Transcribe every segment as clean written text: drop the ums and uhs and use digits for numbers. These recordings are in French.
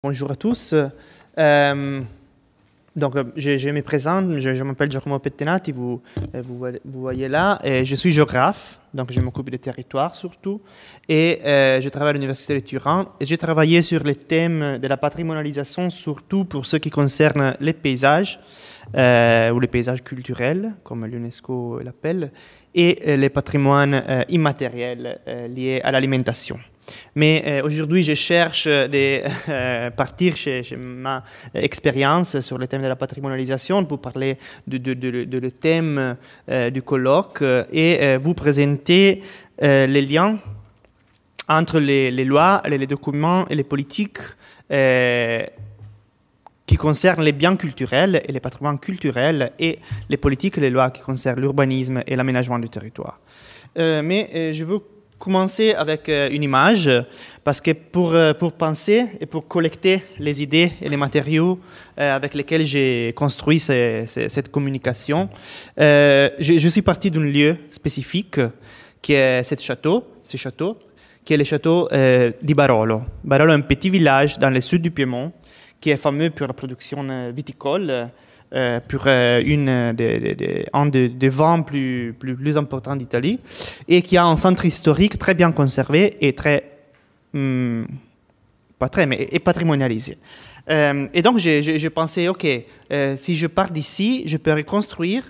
Bonjour à tous. Je me présente, je m'appelle Giacomo Pettenati, vous voyez là, et je suis géographe, donc je m'occupe des territoires surtout, et je travaille à l'Université de Turin, et j'ai travaillé sur les thèmes de la patrimonialisation, surtout pour ce qui concerne les paysages, ou les paysages culturels, comme l'UNESCO l'appelle, et les patrimoines immatériels liés à l'alimentation. Mais aujourd'hui, je cherche de partir chez ma expérience sur le thème de la patrimonialisation pour parler de le thème du colloque et vous présenter les liens entre les lois, les documents et les politiques qui concernent les biens culturels et les patrimoines culturels et les politiques et les lois qui concernent l'urbanisme et l'aménagement du territoire. Mais je veux commencer avec une image, parce que pour penser et pour collecter les idées et les matériaux avec lesquels j'ai construit cette communication, je suis parti d'un lieu spécifique qui est ce château, qui est le château di Barolo. Barolo est un petit village dans le sud du Piémont qui est fameux pour la production viticole, pour un des vins plus importants d'Italie, et qui a un centre historique très bien conservé et et patrimonialisé. Et donc, j'ai pensé, OK, si je pars d'ici, je peux reconstruire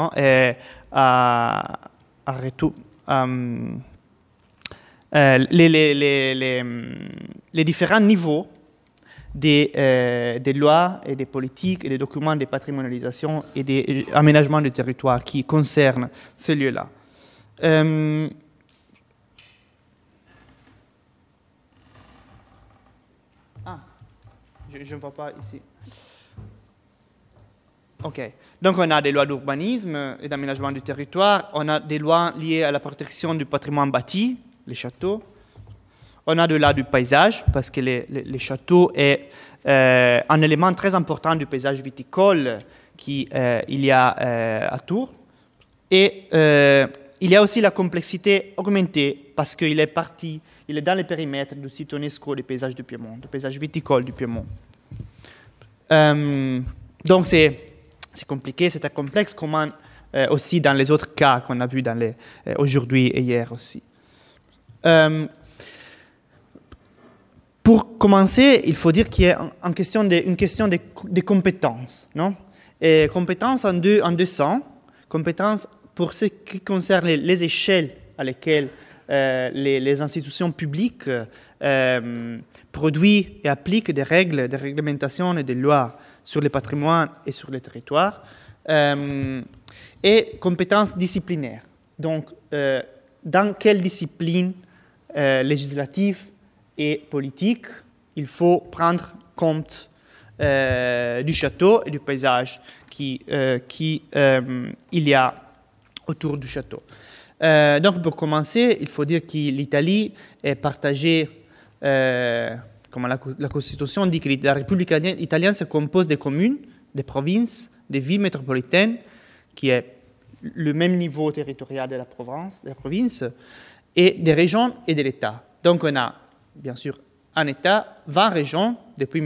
les différents niveaux des lois et des politiques et des documents de patrimonialisation et d'aménagement du territoire qui concernent ce lieu-là. Je ne vois pas ici. OK. Donc, on a des lois d'urbanisme et d'aménagement du territoire. On a des lois liées à la protection du patrimoine bâti, les châteaux. On a de là du paysage, parce que les châteaux est un élément très important du paysage viticole qu'il y a à Tours. Et il y a aussi la complexité augmentée, parce qu'il est dans le périmètre du site UNESCO des paysages du Piémont, du paysage viticole du Piémont. Donc c'est compliqué, c'est très complexe, comme aussi dans les autres cas qu'on a vus aujourd'hui et hier aussi. Pour commencer, il faut dire qu'il y a une question de compétences, non? Et compétences en deux sens. Compétences pour ce qui concerne les échelles à lesquelles les institutions publiques produisent et appliquent des règles, des réglementations et des lois sur le patrimoine et sur le territoire. Et compétences disciplinaires. Donc, dans quelle discipline législative et politique, il faut prendre compte du château et du paysage qu'il y a autour du château. Donc, pour commencer, il faut dire que l'Italie est partagée, comme la Constitution dit que la République italienne se compose des communes, des provinces, des villes métropolitaines, qui est le même niveau territorial de la province, et des régions et de l'État. Donc, on a bien sûr un État, 20 régions depuis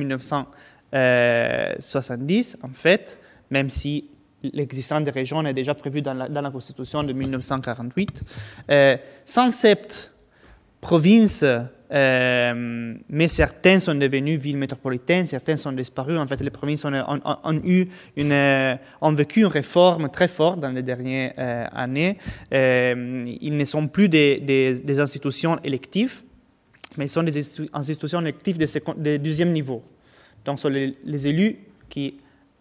1970, en fait, même si l'existence des régions est déjà prévue dans la Constitution de 1948. 107 provinces, mais certaines sont devenues villes métropolitaines, certaines sont disparues. En fait, les provinces ont vécu une réforme très forte dans les dernières années. Ils ne sont plus des institutions électives, mais ils sont des institutions électives de deuxième niveau. Donc, ce sont les élus qui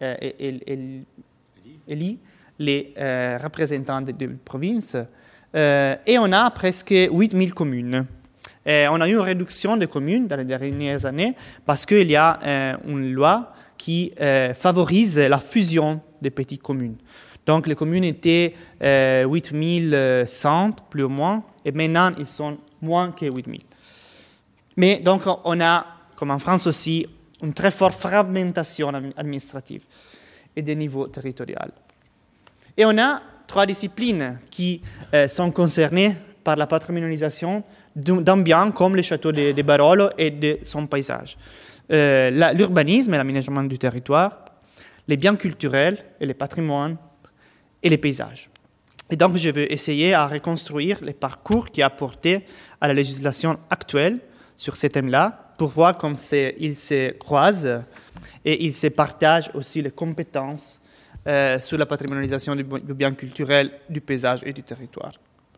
élisent les représentants des provinces. Et on a presque 8000 communes. On a eu une réduction de communes dans les dernières années parce qu'il y a une loi qui favorise la fusion des petites communes. Donc, les communes étaient 8100, plus ou moins, et maintenant, ils sont moins que 8000. Mais donc, on a, comme en France aussi, une très forte fragmentation administrative et des niveaux territoriaux. Et on a 3 disciplines qui sont concernées par la patrimonialisation d'un bien comme le château de Barolo et de son paysage. l'urbanisme et l'aménagement du territoire, les biens culturels et les patrimoines et les paysages. Et donc, je vais essayer à reconstruire les parcours qui apportés à la législation actuelle sur ces thèmes-là pour voir comment ils se croisent et ils se partagent aussi les compétences sur la patrimonialisation du bien culturel, du paysage et du territoire.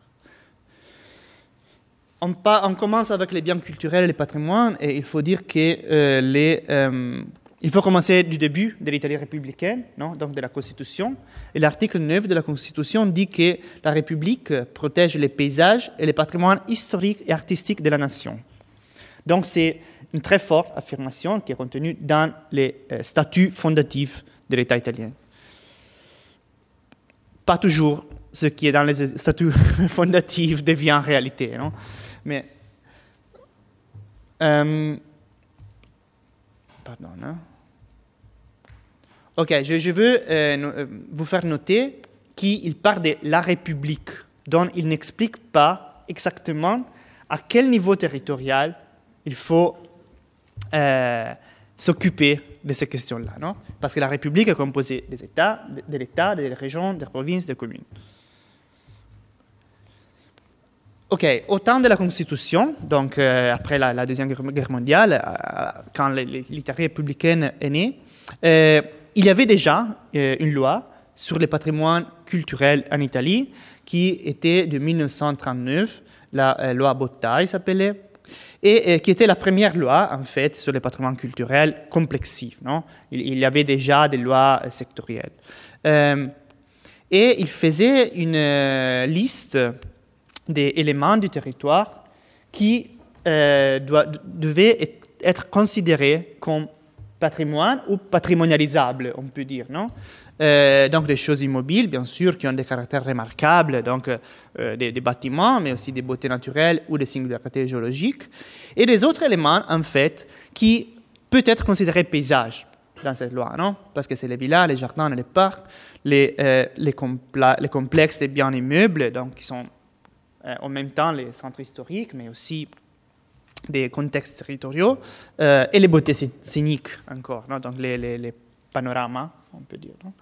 On commence avec les biens culturels et les patrimoines, et il faut dire que il faut commencer du début de l'Italie républicaine, non? Donc de la Constitution. Et l'article 9 de la Constitution dit que la République protège les paysages et les patrimoines historiques et artistiques de la nation. Donc c'est une très forte affirmation qui est contenue dans les statuts fondatifs de l'État italien. Pas toujours ce qui est dans les statuts fondatifs devient réalité, non? Mais pardon, hein? Ok, je veux vous faire noter qu'il parle de la République, dont il n'explique pas exactement à quel niveau territorial il faut s'occuper de ces questions-là, non? Parce que la République est composée des États, de l'État, des régions, des provinces, des communes. Ok, au temps de la Constitution, donc après la Deuxième Guerre mondiale, quand l'Italie républicaine est née, il y avait déjà une loi sur le patrimoine culturel en Italie qui était de 1939, la loi Bottai s'appelait, et qui était la première loi, en fait, sur le patrimoine culturel complexive, non? Il y avait déjà des lois sectorielles. Et il faisait une liste des éléments du territoire qui devaient être considérés comme patrimoine ou patrimonialisable, on peut dire, non? Donc des choses immobiles, bien sûr, qui ont des caractères remarquables, donc des bâtiments, mais aussi des beautés naturelles ou des singularités géologiques, et des autres éléments, en fait, qui peuvent être considérés paysages dans cette loi, non? Parce que c'est les villas, les jardins et les parcs, les complexes des biens immeubles, donc qui sont en même temps les centres historiques, mais aussi des contextes territoriaux, et les beautés scéniques encore, non? Donc les panoramas, on peut dire. Non?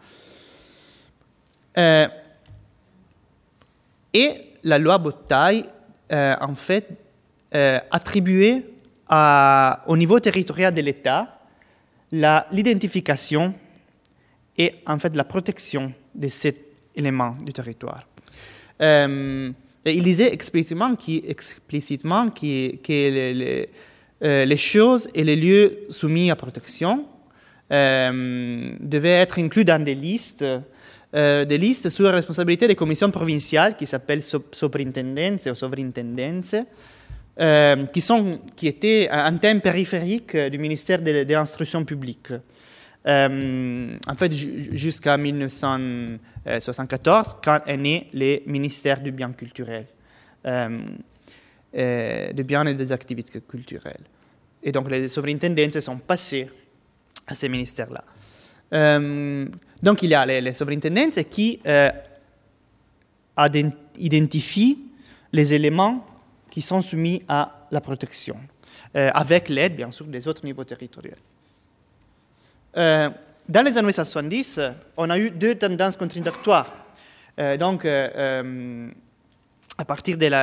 Et la loi Bottai, en fait, attribuait au niveau territorial de l'État l'identification et en fait la protection de cet élément du territoire. Et il disait explicitement que les choses et les lieux soumis à protection devaient être inclus dans des listes sous la responsabilité des commissions provinciales qui s'appellent soprintendenze ou sovrintendenze, qui étaient un thème périphérique du ministère de l'instruction publique. En fait, jusqu'à 1974, quand est né le ministère du bien culturel, des biens et des activités culturelles. Et donc, les sovrintendences sont passées à ces ministères-là. Donc, il y a les sovrintendences qui identifient les éléments qui sont soumis à la protection, avec l'aide, bien sûr, des autres niveaux territoriaux. Dans les années 70, on a eu deux tendances contradictoires. Donc, à partir de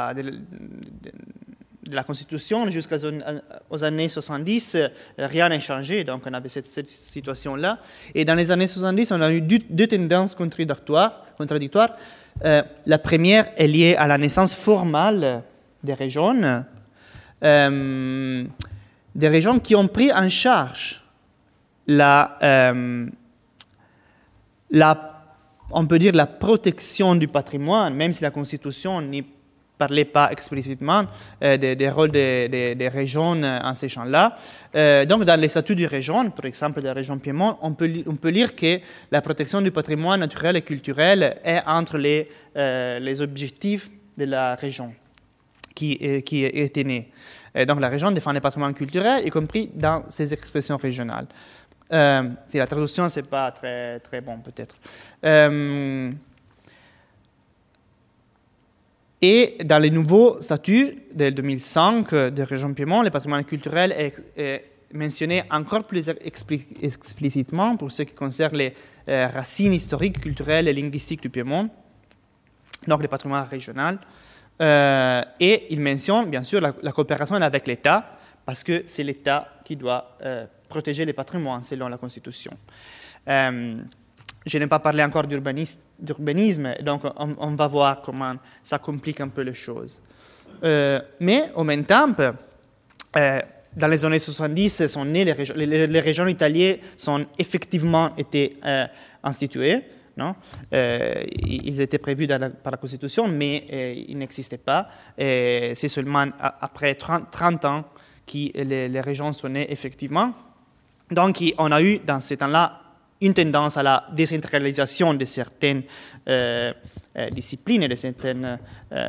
la Constitution jusqu'aux années 70, rien n'a changé, donc on avait cette situation-là. Et dans les années 70, on a eu deux tendances contradictoires. La première est liée à la naissance formelle des régions qui ont pris en charge on peut dire la protection du patrimoine, même si la Constitution n'y parlait pas explicitement des rôles des régions en ces champs-là. Donc, dans les statuts des régions, par exemple de la région Piémont, on peut lire que la protection du patrimoine naturel et culturel est entre les objectifs de la région qui était née. Donc, la région défend les patrimoines culturels, y compris dans ses expressions régionales. Si la traduction, ce n'est pas très, très bon, peut-être. Et dans les nouveaux statuts de 2005 de région Piémont, le patrimoine culturel est mentionné encore plus explicitement pour ce qui concerne les racines historiques, culturelles et linguistiques du Piémont, donc le patrimoine régional. Et il mentionne bien sûr la coopération avec l'État, parce que c'est l'État qui doit protéger les patrimoines selon la Constitution. Je n'ai pas parlé encore d'urbanisme, donc on va voir comment ça complique un peu les choses. Mais en même temps, dans les années 70, sont nées les régions italiennes sont effectivement été instituées. Non? Ils étaient prévus par la Constitution, mais ils n'existaient pas. C'est seulement après 30 ans que les régions sont nées effectivement. Donc, on a eu dans ces temps-là une tendance à la décentralisation de certaines disciplines et de certaines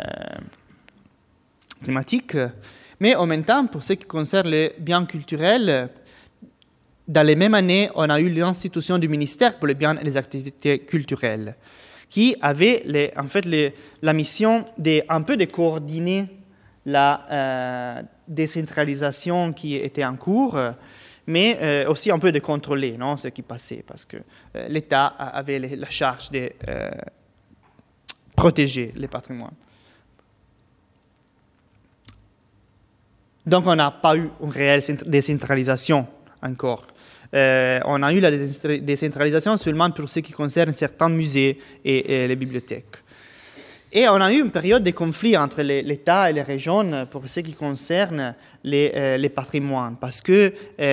thématiques. Mais en même temps, pour ce qui concerne les biens culturels, dans les mêmes années, on a eu l'institution du ministère pour les biens et les activités culturelles, qui avait la mission un peu de coordonner la décentralisation qui était en cours, mais aussi un peu de contrôler ce qui passait, parce que l'État avait la charge de protéger les patrimoines. Donc, on n'a pas eu une réelle décentralisation encore. On a eu la décentralisation seulement pour ce qui concerne certains musées et les bibliothèques. Et on a eu une période de conflit entre l'État et les régions pour ce qui concerne les patrimoines, parce que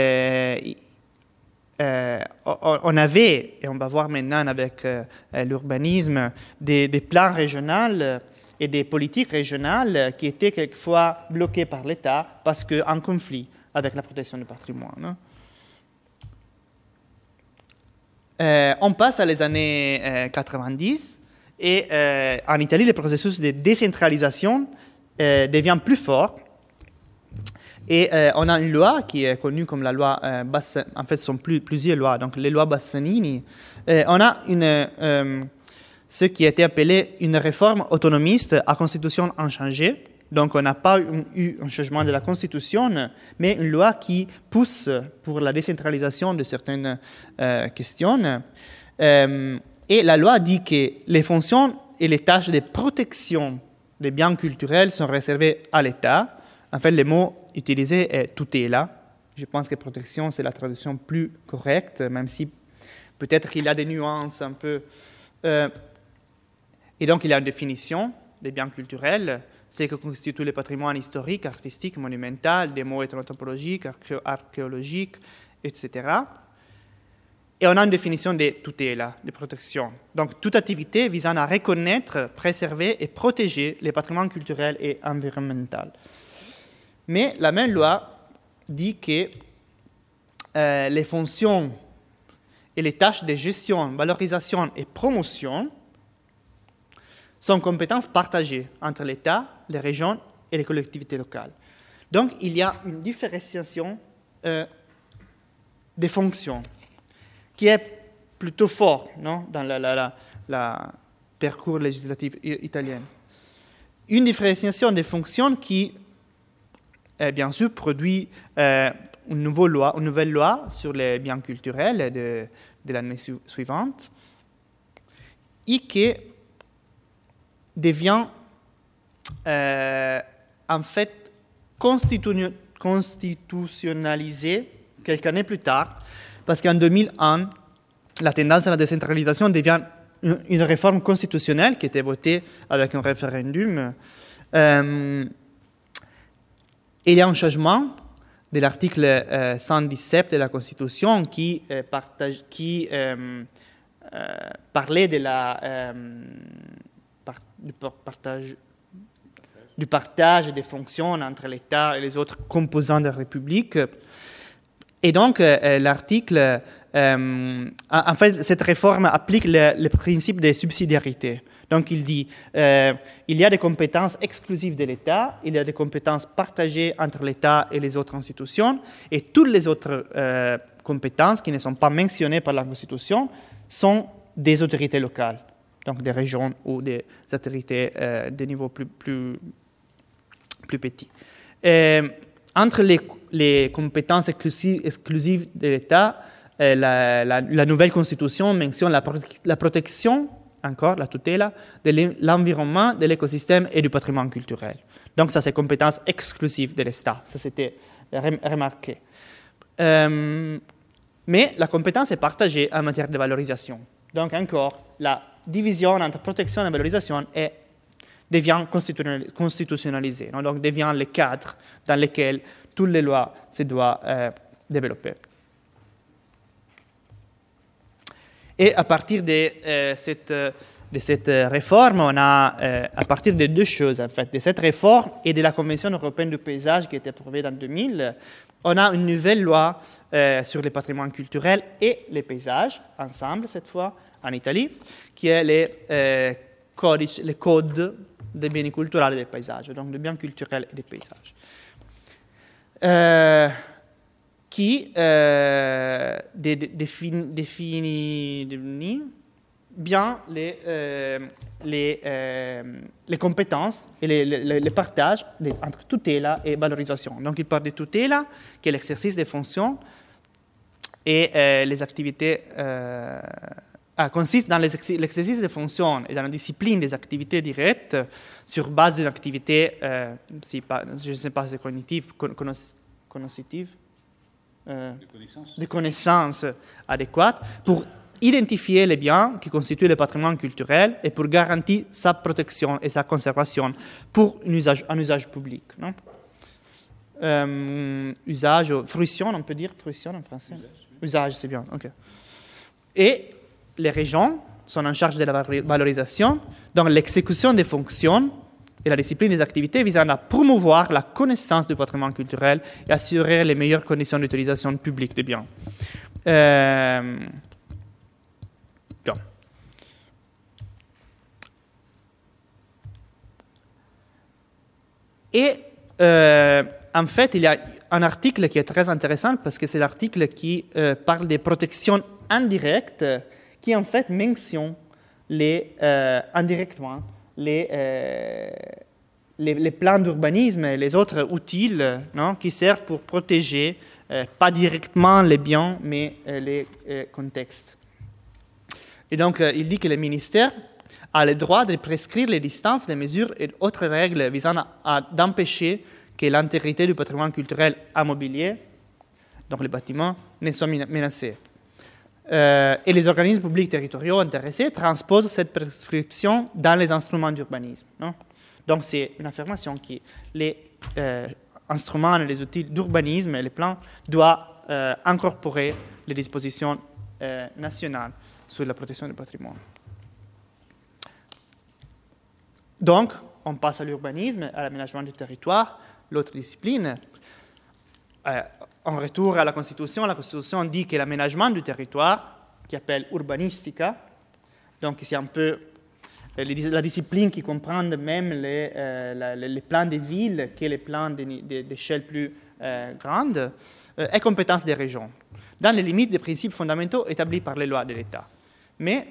on avait, et on va voir maintenant avec l'urbanisme, des plans régionaux et des politiques régionales qui étaient quelquefois bloquées par l'État parce qu'en conflit avec la protection du patrimoine. On passe à les années 90 et en Italie, le processus de décentralisation devient plus fort. Et on a une loi qui est connue comme la loi Bassanini. En fait, ce sont plusieurs lois, donc les lois Bassanini. On a ce qui a été appelé une réforme autonomiste à constitution inchangée. Donc, on n'a pas eu un changement de la Constitution, mais une loi qui pousse pour la décentralisation de certaines questions. Et la loi dit que les fonctions et les tâches de protection des biens culturels sont réservées à l'État. En fait, le mot utilisé est tutela. Je pense que protection, c'est la traduction plus correcte, même si peut-être qu'il y a des nuances un peu. Et donc, il y a une définition des biens culturels. C'est que constituent les patrimoines historiques, artistiques, monumentaux, des mots ethnoanthropologiques, archéologiques, etc. Et on a une définition de tutela, de protection. Donc, toute activité visant à reconnaître, préserver et protéger les patrimoines culturels et environnementaux. Mais la même loi dit que les fonctions et les tâches de gestion, valorisation et promotion sont compétences partagées entre l'État, les régions et les collectivités locales. Donc, il y a une différenciation des fonctions qui est plutôt forte dans la parcours législatif italien. Une différenciation des fonctions qui, bien sûr, produit une nouvelle loi sur les biens culturels de l'année suivante et qui devient en fait constitutionnalisé quelques années plus tard, parce qu'en 2001, la tendance à la décentralisation devient une réforme constitutionnelle qui était votée avec un référendum. Il y a un changement de l'article 117 de la Constitution qui parlait de du partage des fonctions entre l'État et les autres composants de la République. Et donc, l'article, en fait, cette réforme applique le principe de subsidiarité. Donc, il dit il y a des compétences exclusives de l'État, il y a des compétences partagées entre l'État et les autres institutions, et toutes les autres compétences qui ne sont pas mentionnées par la Constitution sont des autorités locales, donc des régions ou des autorités de niveau plus petit. entre les compétences exclusives de l'État, la nouvelle constitution mentionne la protection, encore la tutela, de l'environnement, de l'écosystème et du patrimoine culturel. Donc ça, c'est compétence exclusive de l'État. Ça, c'était remarqué. Mais la compétence est partagée en matière de valorisation. Donc encore, la division entre protection et valorisation devient constitutionnalisée, non? Donc devient le cadre dans lequel toutes les lois se doivent développer. Et à partir de cette réforme, on a, à partir de deux choses, en fait, de cette réforme et de la Convention européenne du paysage qui a été approuvée en 2000, on a une nouvelle loi sur le patrimoine culturel et les paysages, ensemble cette fois, en Italie, qui est le code des biens culturels et des paysages, donc des biens culturels et des paysages, qui définit bien les compétences et les partages entre tutela et valorisation. Donc, il parle de tutela, qui est l'exercice des fonctions, et les activités consiste dans l'exercice des fonctions et dans la discipline des activités directes sur base d'une activité, je ne sais pas si c'est cognitive, cognitive, de connaissances adéquates pour identifier les biens qui constituent le patrimoine culturel et pour garantir sa protection et sa conservation pour un usage public. Non? Usage, fruition, on peut dire fruition en français. Usage, c'est bien. Ok. Et les régions sont en charge de la valorisation, donc l'exécution des fonctions et la discipline des activités visant à promouvoir la connaissance du patrimoine culturel et assurer les meilleures conditions d'utilisation publique des biens. Et en fait, il y a un article qui est très intéressant parce que c'est l'article qui parle des protections indirectes qui en fait mentionne indirectement les plans d'urbanisme et les autres outils, non, qui servent pour protéger pas directement les biens mais les contextes. Et donc, il dit que le ministère a le droit de prescrire les distances, les mesures et autres règles visant d'empêcher que l'intégrité du patrimoine culturel immobilier, donc les bâtiments, ne soit menacée. Et les organismes publics territoriaux intéressés transposent cette prescription dans les instruments d'urbanisme. Non? Donc, c'est une affirmation que les instruments et les outils d'urbanisme et les plans doivent incorporer les dispositions nationales sur la protection du patrimoine. Donc, on passe à l'urbanisme, à l'aménagement du territoire, l'autre discipline. En retour à la Constitution dit que l'aménagement du territoire, qui s'appelle urbanistica, donc c'est un peu la discipline qui comprend même les plans des villes, qui est les plans d'échelle plus grande, est compétence des régions, dans les limites des principes fondamentaux établis par les lois de l'État. Mais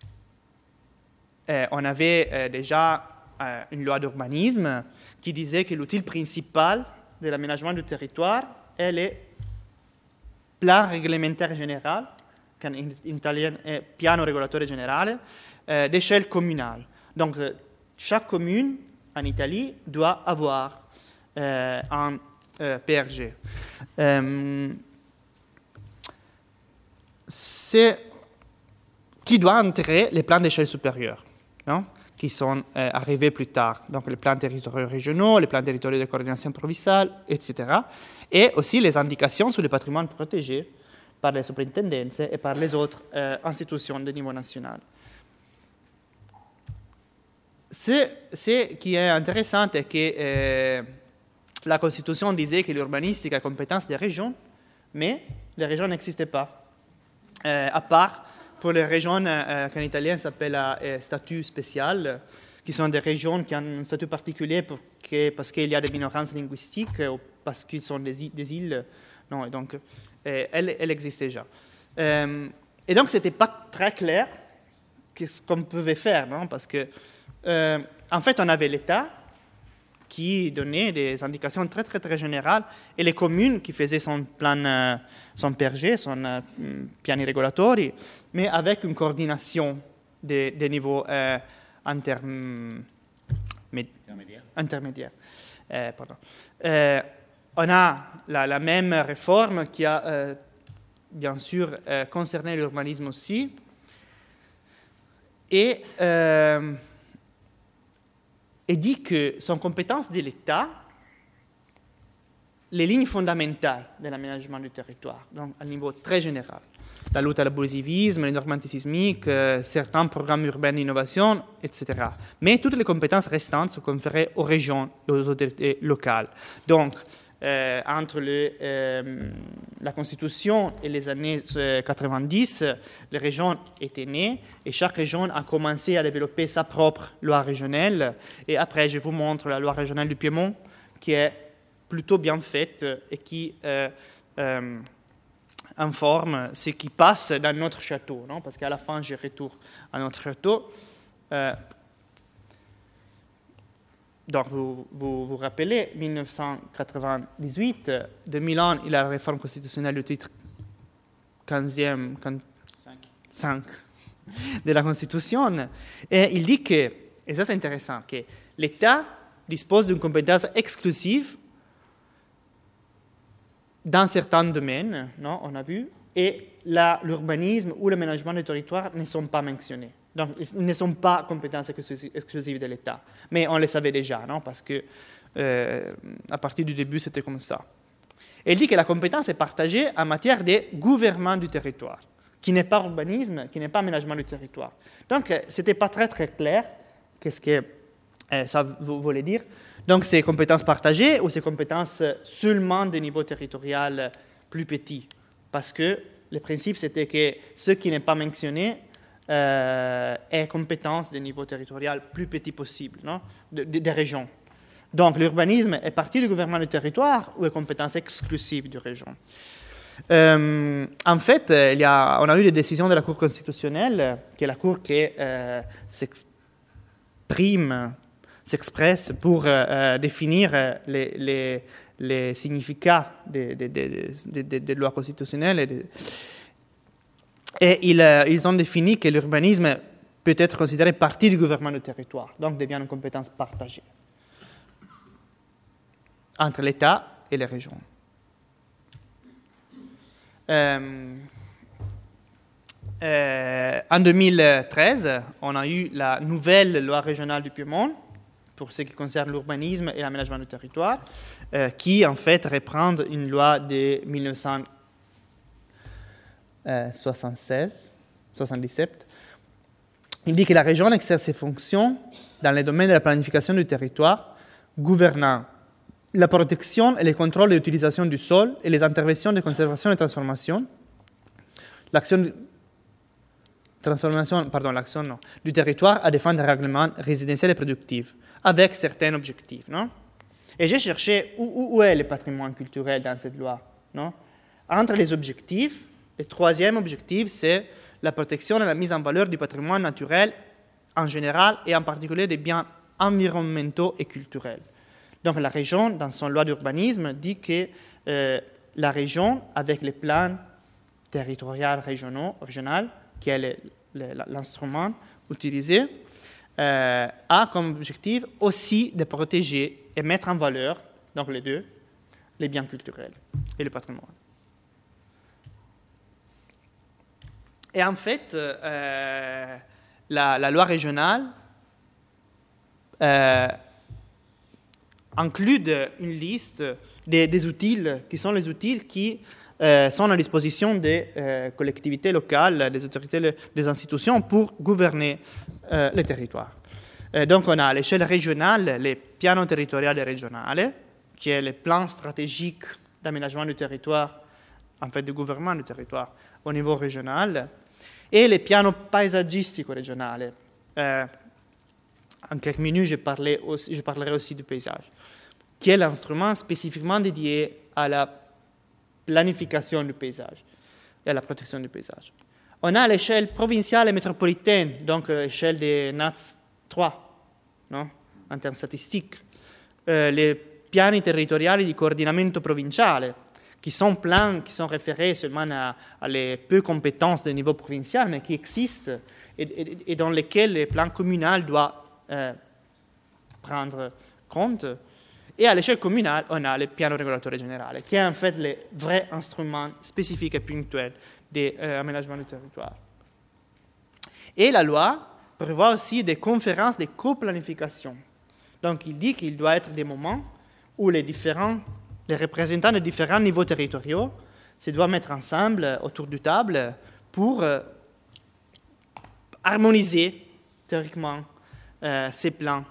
on avait déjà une loi d'urbanisme qui disait que l'outil principal de l'aménagement du territoire est le plan réglementaire général, qu'en italien est piano regolatore generale, d'échelle communale. Donc, chaque commune en Italie doit avoir un PRG. C'est qui doit intégrer les plans d'échelle supérieure, non? Qui sont arrivés plus tard. Donc, les plans territoriaux régionaux, les plans territoriaux de coordination provinciale, etc. Et aussi les indications sur le patrimoine protégé par les superintendences et par les autres institutions de niveau national. Ce qui est intéressant est que la Constitution disait que l'urbanistique est compétence des régions, mais les régions n'existaient pas, à part pour les régions qu'en italien s'appelle statut spécial, qui sont des régions qui ont un statut particulier parce qu'il y a des minorances linguistiques ou parce qu'ils sont des îles. Non, donc, elle existe déjà. Et donc, ce n'était pas très clair ce qu'on pouvait faire, non? Parce que, en fait, on avait l'État qui donnait des indications très, très, très générales, et les communes qui faisaient son plan, son PRG, son piani regolatori, mais avec une coordination des niveaux intermédiaires. Pardon. On a la même réforme qui a bien sûr concerné l'urbanisme aussi, et dit que son compétence de l'État, les lignes fondamentales de l'aménagement du territoire, donc à un niveau très général, la lutte à l'abusivisme, les normes antisismiques, certains programmes urbains d'innovation, etc. Mais toutes les compétences restantes sont conférées aux régions et aux autorités locales. Donc, entre la Constitution et les années 90, les régions étaient nées et chaque région a commencé à développer sa propre loi régionale. Et après, je vous montre la loi régionale du Piémont, qui est plutôt bien faite et qui informe ce qui passe dans notre château, non? Parce qu'à la fin, je retourne à notre château. Donc, vous rappelez, 1998, 2001, il y a la réforme constitutionnelle du titre 5 de la Constitution. Et il dit que, et ça c'est intéressant, que l'État dispose d'une compétence exclusive dans certains domaines, non, on a vu, et l'urbanisme ou l'aménagement du territoire ne sont pas mentionnés. Donc, ils ne sont pas compétences exclusives de l'État. Mais on le savait déjà, non? Parce que à partir du début, c'était comme ça. Et il dit que la compétence est partagée en matière de gouvernement du territoire, qui n'est pas urbanisme, qui n'est pas aménagement du territoire. Donc, ce n'était pas très, très clair qu'est-ce que ça voulait dire. Donc, c'est compétences partagées ou c'est compétences seulement de niveau territorial plus petit? Parce que le principe, c'était que ce qui n'est pas mentionné est compétence de niveau territorial plus petit possible, non? Des régions. Donc, l'urbanisme est partie du gouvernement du territoire ou est compétence exclusive de région? En fait, on a eu des décisions de la Cour constitutionnelle, qui est la Cour qui s'expresse pour définir les significats des lois constitutionnelles. Et ils ont défini que l'urbanisme peut être considéré partie du gouvernement du territoire, donc devient une compétence partagée entre l'État et les régions. En 2013, on a eu la nouvelle loi régionale du Piémont, pour ce qui concerne l'urbanisme et l'aménagement du territoire, qui en fait reprend une loi de 1977. Il dit que la région exerce ses fonctions dans les domaines de la planification du territoire, gouvernant la protection et le contrôle de l'utilisation du sol et les interventions de conservation et transformation, l'action du territoire à des fins de règlement résidentiel et productif, avec certains objectifs. Non? Et j'ai cherché où est le patrimoine culturel dans cette loi. Non? Entre les objectifs, le troisième objectif, c'est la protection et la mise en valeur du patrimoine naturel en général et en particulier des biens environnementaux et culturels. Donc la région, dans son loi d'urbanisme, dit que la région, avec les plans territoriaux régional, qui est l'instrument utilisé, a comme objectif aussi de protéger et mettre en valeur, donc les deux, les biens culturels et le patrimoine. Et en fait, la loi régionale inclut une liste des outils qui sont les outils qui sont à disposition des collectivités locales, des autorités, des institutions pour gouverner les territoires. Donc on a à l'échelle régionale les piano territoriali regionali, qui est le plan stratégique d'aménagement du territoire, en fait du gouvernement du territoire au niveau régional, et les piano paesaggistico regionali. En quelques minutes, je parlerai aussi du paysage, qui est l'instrument spécifiquement dédié à la planification du paysage et à la protection du paysage. On a à l'échelle provinciale et métropolitaine, donc à l'échelle des NATS 3, non, en termes statistiques, les piani territoriali di coordinamento provinciale, qui sont plans qui sont référés seulement à les peu compétences de niveau provincial, mais qui existent et dans lesquels le plan communal doit prendre compte. Et à l'échelle communale, on a le piano régulatore général, qui est en fait le vrai instrument spécifique et ponctuel d'aménagement du territoire. Et la loi prévoit aussi des conférences de coplanification. Donc, il dit qu'il doit être des moments où les représentants de différents niveaux territoriaux se doivent mettre ensemble autour du table pour harmoniser théoriquement ces plans.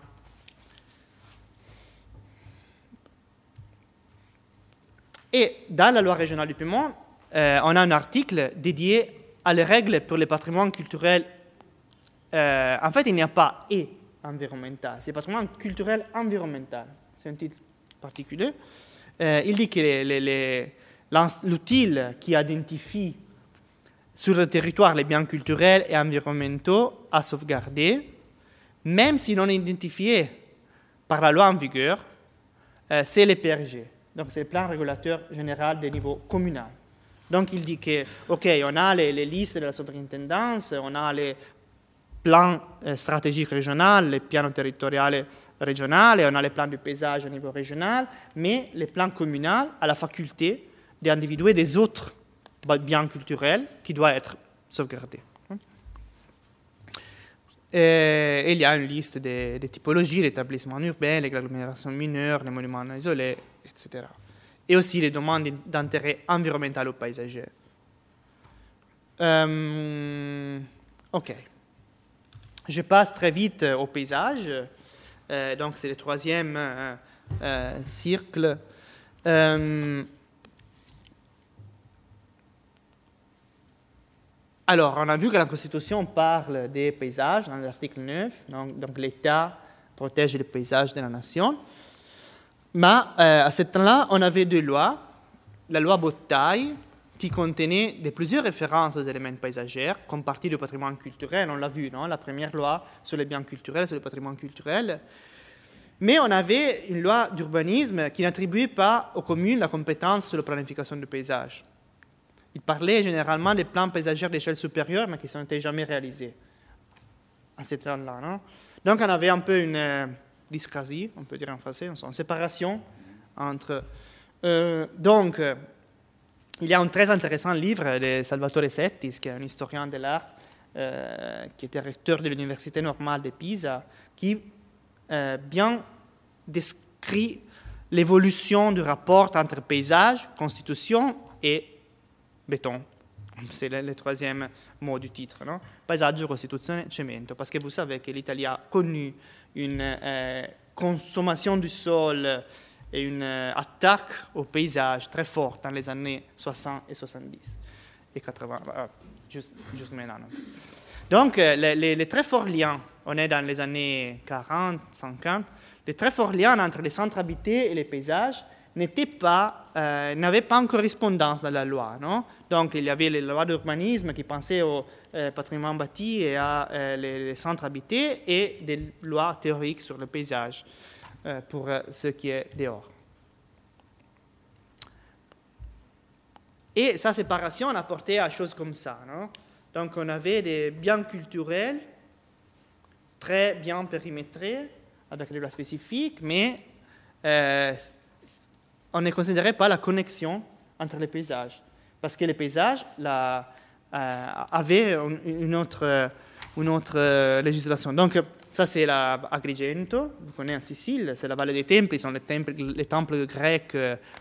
Et dans la loi régionale du Piémont, on a un article dédié à les règles pour le patrimoine culturel. En fait, il n'y a pas « et » environnemental, c'est patrimoine culturel environnemental. C'est un titre particulier. Il dit que l'outil qui identifie sur le territoire les biens culturels et environnementaux à sauvegarder, même si non identifié par la loi en vigueur, c'est le PRG. Donc, c'est le plan régulateur général des niveaux communaux. Donc, il dit que, OK, on a les listes de la superintendance, on a les plans stratégiques régionaux, les plans territoriaux régionaux, et on a les plans du paysage au niveau régional, mais les plans communaux ont la faculté d'individuer des autres biens culturels qui doivent être sauvegardés. Et il y a une liste des typologies, l'établissement urbain, les agglomérations mineures, les monuments isolés, etc. Et aussi les demandes d'intérêt environnemental ou paysager. OK. Je passe très vite au paysage. Donc, c'est le troisième cercle. Alors, on a vu que la Constitution parle des paysages dans l'article 9. Donc l'État protège les paysages de la nation. Mais à ce temps-là, on avait deux lois. La loi Bottai, qui contenait plusieurs références aux éléments paysagers, comme partie du patrimoine culturel, on l'a vu, non? La première loi sur les biens culturels, sur le patrimoine culturel. Mais on avait une loi d'urbanisme qui n'attribuait pas aux communes la compétence sur la planification du paysage. Il parlait généralement des plans paysagers d'échelle supérieure, mais qui ne sont jamais réalisés à ce temps-là. Non? Donc, on avait un peu une dyscrasie, on peut dire en français, une séparation entre... donc, il y a un très intéressant livre de Salvatore Settis, qui est un historien de l'art, qui était recteur de l'Université normale de Pisa, qui bien décrit l'évolution du rapport entre paysage, constitution et béton. C'est le troisième mot du titre, no? Paesaggio, Costituzione, Cemento. Parce que vous savez que l'Italie a connu une consommation du sol et une attaque au paysage très forte dans les années 60 et 70 et 80, juste maintenant. Donc, les très forts liens, on est dans les années 40, 50, les très forts liens entre les centres habités et les paysages n'avaient pas une correspondance dans la loi. Non? Donc, il y avait les lois d'urbanisme qui pensaient au patrimoine bâti et à les centres habités et des lois théoriques sur le paysage pour ce qui est dehors. Et sa séparation a porté à choses comme ça. Non? Donc, on avait des biens culturels très bien périmétrés, avec des lois spécifiques, mais on ne considérait pas la connexion entre les paysages. Parce que les paysages avaient une autre législation. Donc, ça, c'est l'Agrigento, vous connaissez en Sicile, c'est la vallée des temples, sont les temples grecs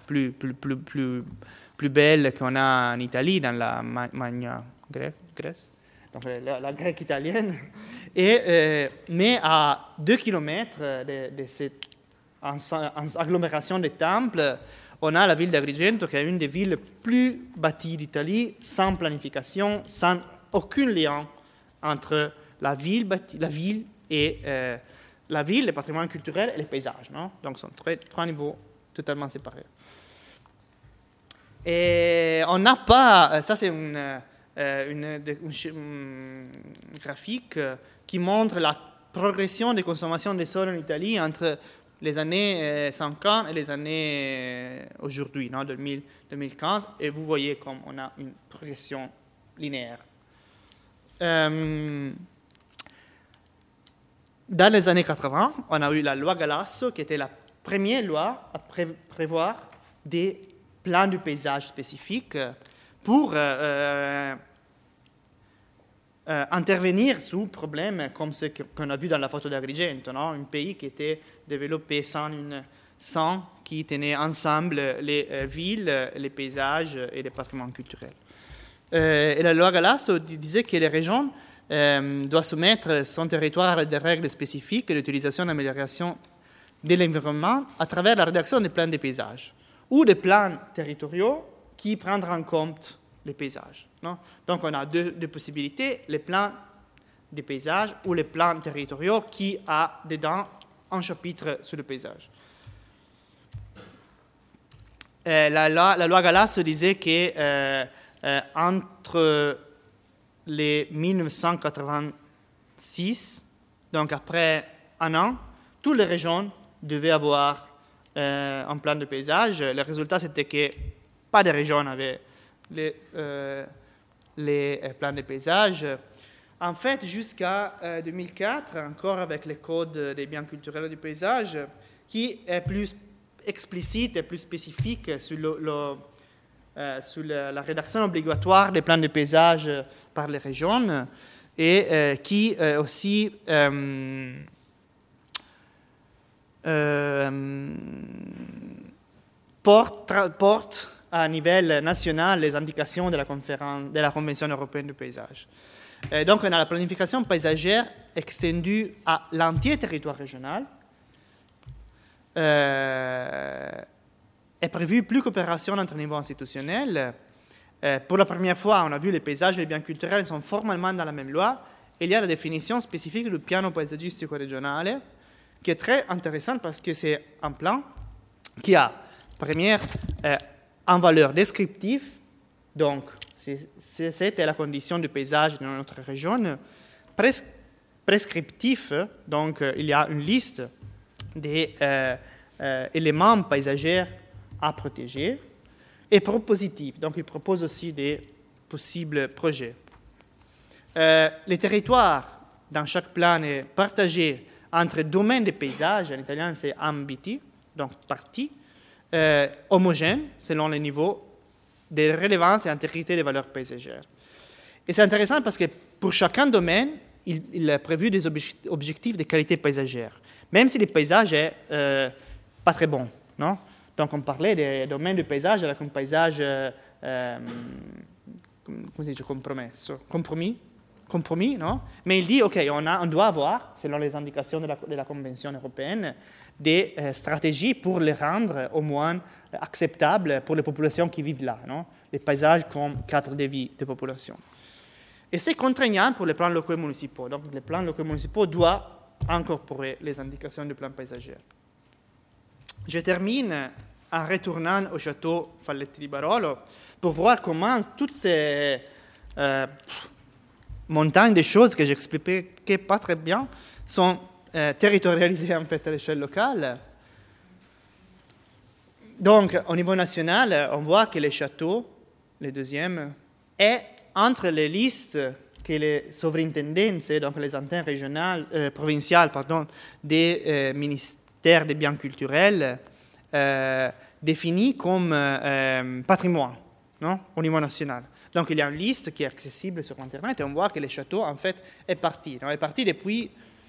plus belles qu'on a en Italie, dans la Magna Grèce, donc la grecque italienne. Mais à 2 km de cette agglomération de temples, on a la ville d'Agrigento, qui est une des villes les plus bâties d'Italie, sans planification, sans aucun lien entre la ville et le patrimoine culturel et les paysages. Non? Donc, ce sont trois niveaux totalement séparés. Et on n'a pas... Ça, c'est une graphique qui montre la progression des consommations de sol en Italie entre les années 50 et les années aujourd'hui, 2015, et vous voyez comme on a une progression linéaire. Dans les années 80, on a eu la loi Galasso, qui était la première loi à prévoir des plans du paysage spécifiques pour intervenir sur problèmes comme ce qu'on a vu dans la photo d'Agrigento, non? Un pays qui était développé sans qui tenait ensemble les villes, les paysages et les patrimoines culturels. Et la loi Galasso disait que les régions doivent soumettre son territoire à des règles spécifiques d'utilisation et d'amélioration de l'environnement à travers la rédaction des plans de paysage ou des plans territoriaux qui prennent en compte les paysages. Non? Donc, on a deux possibilités, les plans des paysages ou les plans territoriaux qui a dedans un chapitre sur le paysage. La loi Galasso disait que entre les 1986, donc après un an, toutes les régions devaient avoir un plan de paysage. Le résultat, c'était que pas de région n'avait les plans de paysage. En fait, jusqu'à 2004, encore avec le code des biens culturels et du paysage, qui est plus explicite et plus spécifique sur la rédaction obligatoire des plans de paysage par les régions et qui aussi porte à niveau national les indications de la Convention européenne du paysage. Donc, on a la planification paysagère extendue à l'entier territoire régional. Est prévue plus coopération entre niveaux institutionnels. Pour la première fois, on a vu les paysages et les biens culturels sont formellement dans la même loi. Il y a la définition spécifique du piano paesaggistico régionale, qui est très intéressante parce que c'est un plan qui a, première, en valeur descriptive, donc c'était la condition du paysage dans notre région, prescriptif, donc il y a une liste des éléments paysagers à protéger, et propositif, donc il propose aussi des possibles projets. Les territoires dans chaque plan est partagé entre domaines de paysage, en italien c'est ambiti, donc parties, homogènes selon les niveaux de relevance et intégrité des valeurs paysagères. Et c'est intéressant parce que pour chacun domaine, il a prévu des objectifs de qualité paysagère, même si le paysage est pas très bon, non? Donc on parlait des domaines du paysage avec un paysage comment si dice, compromis, non? Mais il dit, OK, on doit avoir, selon les indications de la Convention européenne, des stratégies pour les rendre au moins acceptables pour les populations qui vivent là, non? Les paysages comme cadre de vie des populations. Et c'est contraignant pour les plans locaux et municipaux. Donc les plans locaux et municipaux doivent incorporer les indications du plan paysagère. Je termine en retournant au château Falletti di Barolo pour voir comment toutes ces montagnes de choses que j'expliquais pas très bien sont territorialisées en fait à l'échelle locale. Donc, au niveau national, on voit que le château, le deuxième, est entre les listes que les sovrintendenze, donc les antennes régionales, provinciales, des ministères des biens culturels, définis comme patrimoine, non, au niveau national. Donc, il y a une liste qui est accessible sur Internet et on voit que le château, en fait, est parti. Il est parti depuis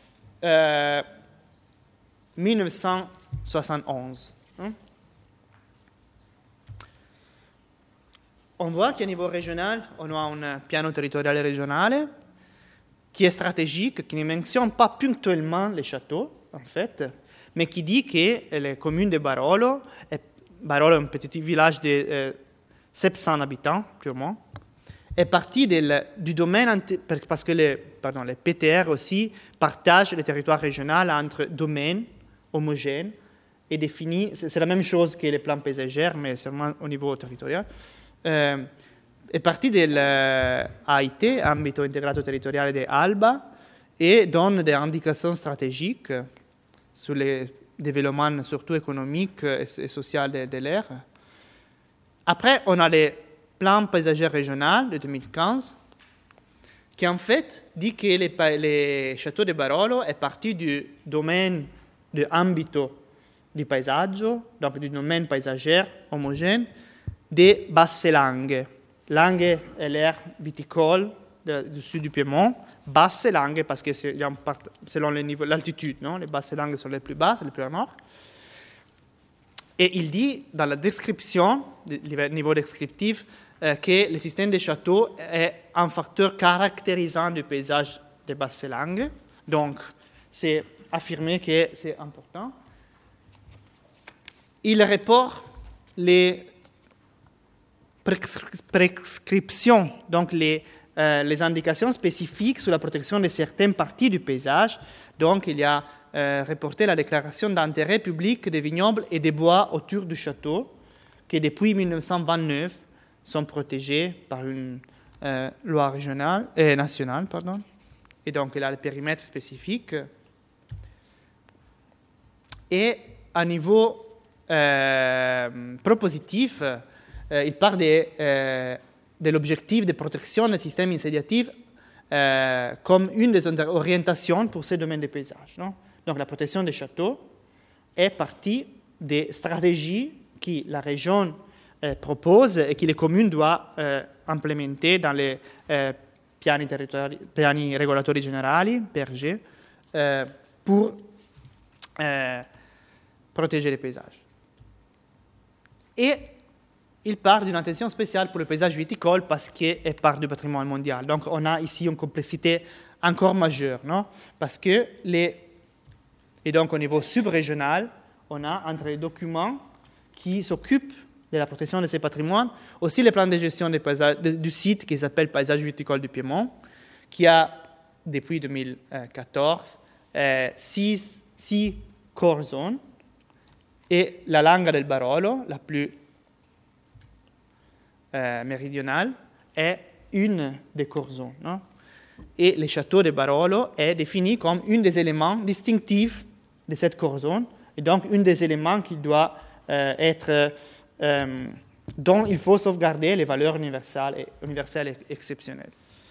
1971. Hein? On voit qu'à niveau régional, on a un piano territorial régional qui est stratégique, qui ne mentionne pas ponctuellement les châteaux, en fait, mais qui dit que les communes de Barolo est un petit village de 700 habitants, purement, est partie du domaine, parce que les PTR aussi partagent le territoire régional entre domaines homogènes et définis, c'est la même chose que les plans paysagers, mais seulement au niveau territorial, è partita dell'AIT, Ambito Integrato Territoriale di Alba, et donne des indications stratégiques sur les développement surtout économique et social de l'ère. Après, on a les plans paysagers régionaux de 2015, qui en fait dit que les châteaux de Barolo est parti du domaine de ambito du paesaggio, donc du domaine paysager homogène, des basses langues. Langue est l'aire viticole du sud du Piémont, basses langues parce que c'est selon l'altitude, non? Les basses langues sont les plus basses, les plus au nord. Et il dit dans la description, le niveau descriptif, que le système des châteaux est un facteur caractérisant du paysage des basses langues. Donc, c'est affirmé que c'est important. Il rapporte les prescriptions, donc les indications spécifiques sur la protection de certaines parties du paysage. Donc, il y a reporté la déclaration d'intérêt public des vignobles et des bois autour du château, qui depuis 1929 sont protégés par une loi régionale, nationale. Pardon. Et donc, il a le périmètre spécifique. Et à niveau propositif, il parle de l'objectif de protection des systèmes incendiatifs comme une des orientations pour ce domaine des paysages. Non? Donc, la protection des châteaux est partie des stratégies que la région propose et que les communes doivent implémenter dans les piani regolatori generali, PRG, pour protéger les paysages. Et il part d'une attention spéciale pour le paysage viticole parce qu'il part du patrimoine mondial. Donc, on a ici une complexité encore majeure, non? Parce que et donc, au niveau subrégional, on a entre les documents qui s'occupent de la protection de ces patrimoines, aussi le plan de gestion du site qui s'appelle Paysage viticole du Piémont, qui a, depuis 2014, 6 core zones, et la Langa del Barolo, la plus méridionale, est une des core zones. Non? Et le château de Barolo est défini comme un des éléments distinctifs de cette core zone, et donc un des éléments qui doit être dont il faut sauvegarder les valeurs universelles et exceptionnelles.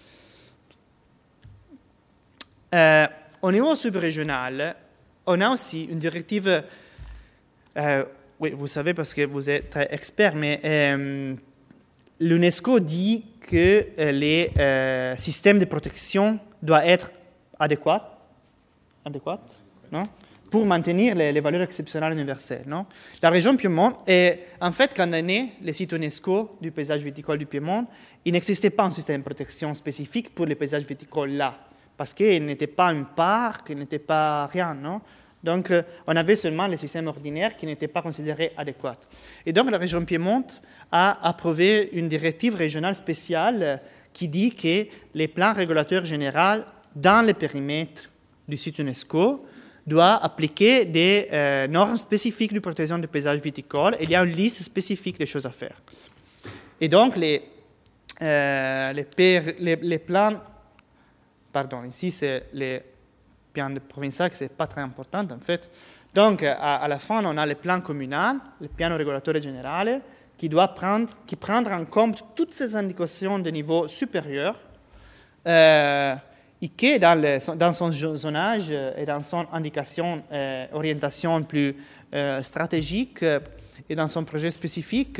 Au niveau subrégional, on a aussi une directive, oui, vous savez parce que vous êtes très expert, mais l'UNESCO dit que les systèmes de protection doivent être adéquats, non? Pour maintenir les valeurs exceptionnelles universelles. Non? La région Piémont, en fait, quand on est né, le site UNESCO du paysage viticole du Piémont, il n'existait pas un système de protection spécifique pour les paysages viticoles là, parce qu'il n'était pas un parc, il n'était pas rien. Non? Donc, on avait seulement les systèmes ordinaires qui n'étaient pas considérés adéquats. Et donc, la région Piémont a approuvé une directive régionale spéciale qui dit que les plans régulateurs généraux dans le périmètre du site UNESCO doit appliquer des normes spécifiques de protection du paysage viticole. Il y a une liste spécifique des choses à faire. Et donc, les plans, pardon, ici c'est les plans provinciaux, ce n'est pas très important en fait. Donc, à la fin, on a le plan communal, le piano régulatore général, qui prendre en compte toutes ces indications de niveau supérieur, et qui, dans son zonage et dans son indication, orientation plus stratégique et dans son projet spécifique,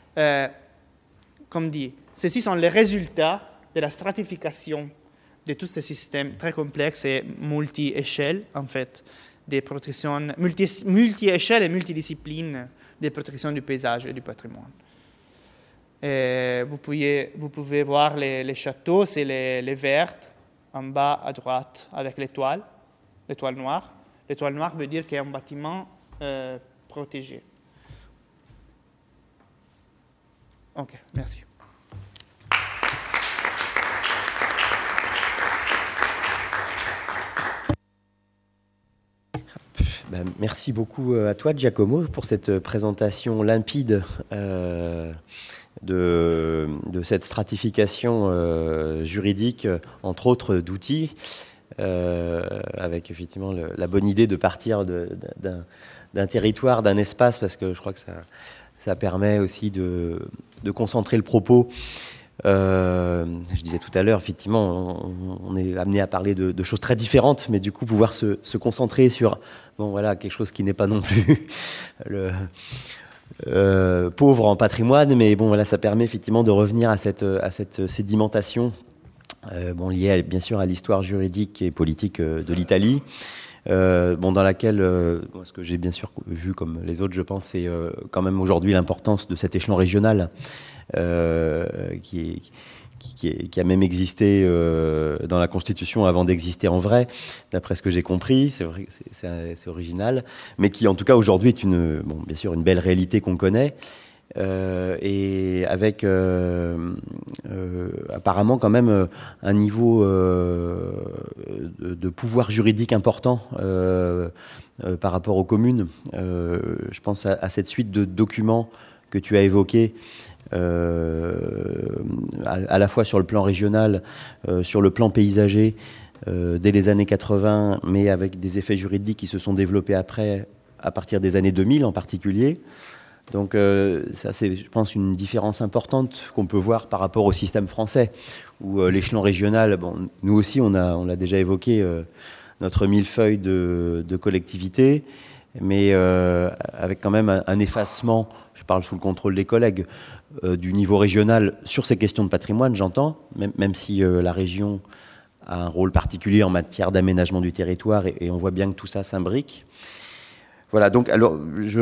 comme dit, ceci sont les résultats de la stratification de tous ces systèmes très complexes et multi-échelles, en fait, des protections multi-échelles et multidisciplines des protections du paysage et du patrimoine. Et vous pouvez voir les châteaux, c'est les vertes, en bas à droite, avec l'étoile noire. L'étoile noire veut dire qu'il y a un bâtiment protégé. OK, merci. Merci beaucoup à toi, Giacomo, pour cette présentation limpide de cette stratification juridique, entre autres d'outils, avec effectivement la bonne idée de partir d'un territoire, d'un espace, parce que je crois que ça permet aussi de concentrer le propos. Je disais tout à l'heure, effectivement, on est amené à parler de choses très différentes, mais du coup, pouvoir se concentrer sur quelque chose qui n'est pas non plus pauvre en patrimoine, mais ça permet effectivement de revenir à cette sédimentation liée bien sûr à l'histoire juridique et politique de l'Italie. Dans laquelle, ce que j'ai bien sûr vu comme les autres, je pense, c'est quand même aujourd'hui l'importance de cet échelon régional qui a même existé dans la Constitution avant d'exister en vrai, d'après ce que j'ai compris. C'est vrai que c'est original, mais qui en tout cas aujourd'hui est bien sûr une belle réalité qu'on connaît. Et avec apparemment quand même un niveau de pouvoir juridique important par rapport aux communes. Je pense à cette suite de documents que tu as évoqués, à la fois sur le plan régional, sur le plan paysager, dès les années 80, mais avec des effets juridiques qui se sont développés après, à partir des années 2000 en particulier. Donc ça, c'est, je pense, une différence importante qu'on peut voir par rapport au système français, où l'échelon régional, nous aussi, on l'a déjà évoqué, notre millefeuille de collectivités, mais avec quand même un effacement, je parle sous le contrôle des collègues, du niveau régional sur ces questions de patrimoine, j'entends, même si la région a un rôle particulier en matière d'aménagement du territoire, et on voit bien que tout ça s'imbrique. Voilà, donc alors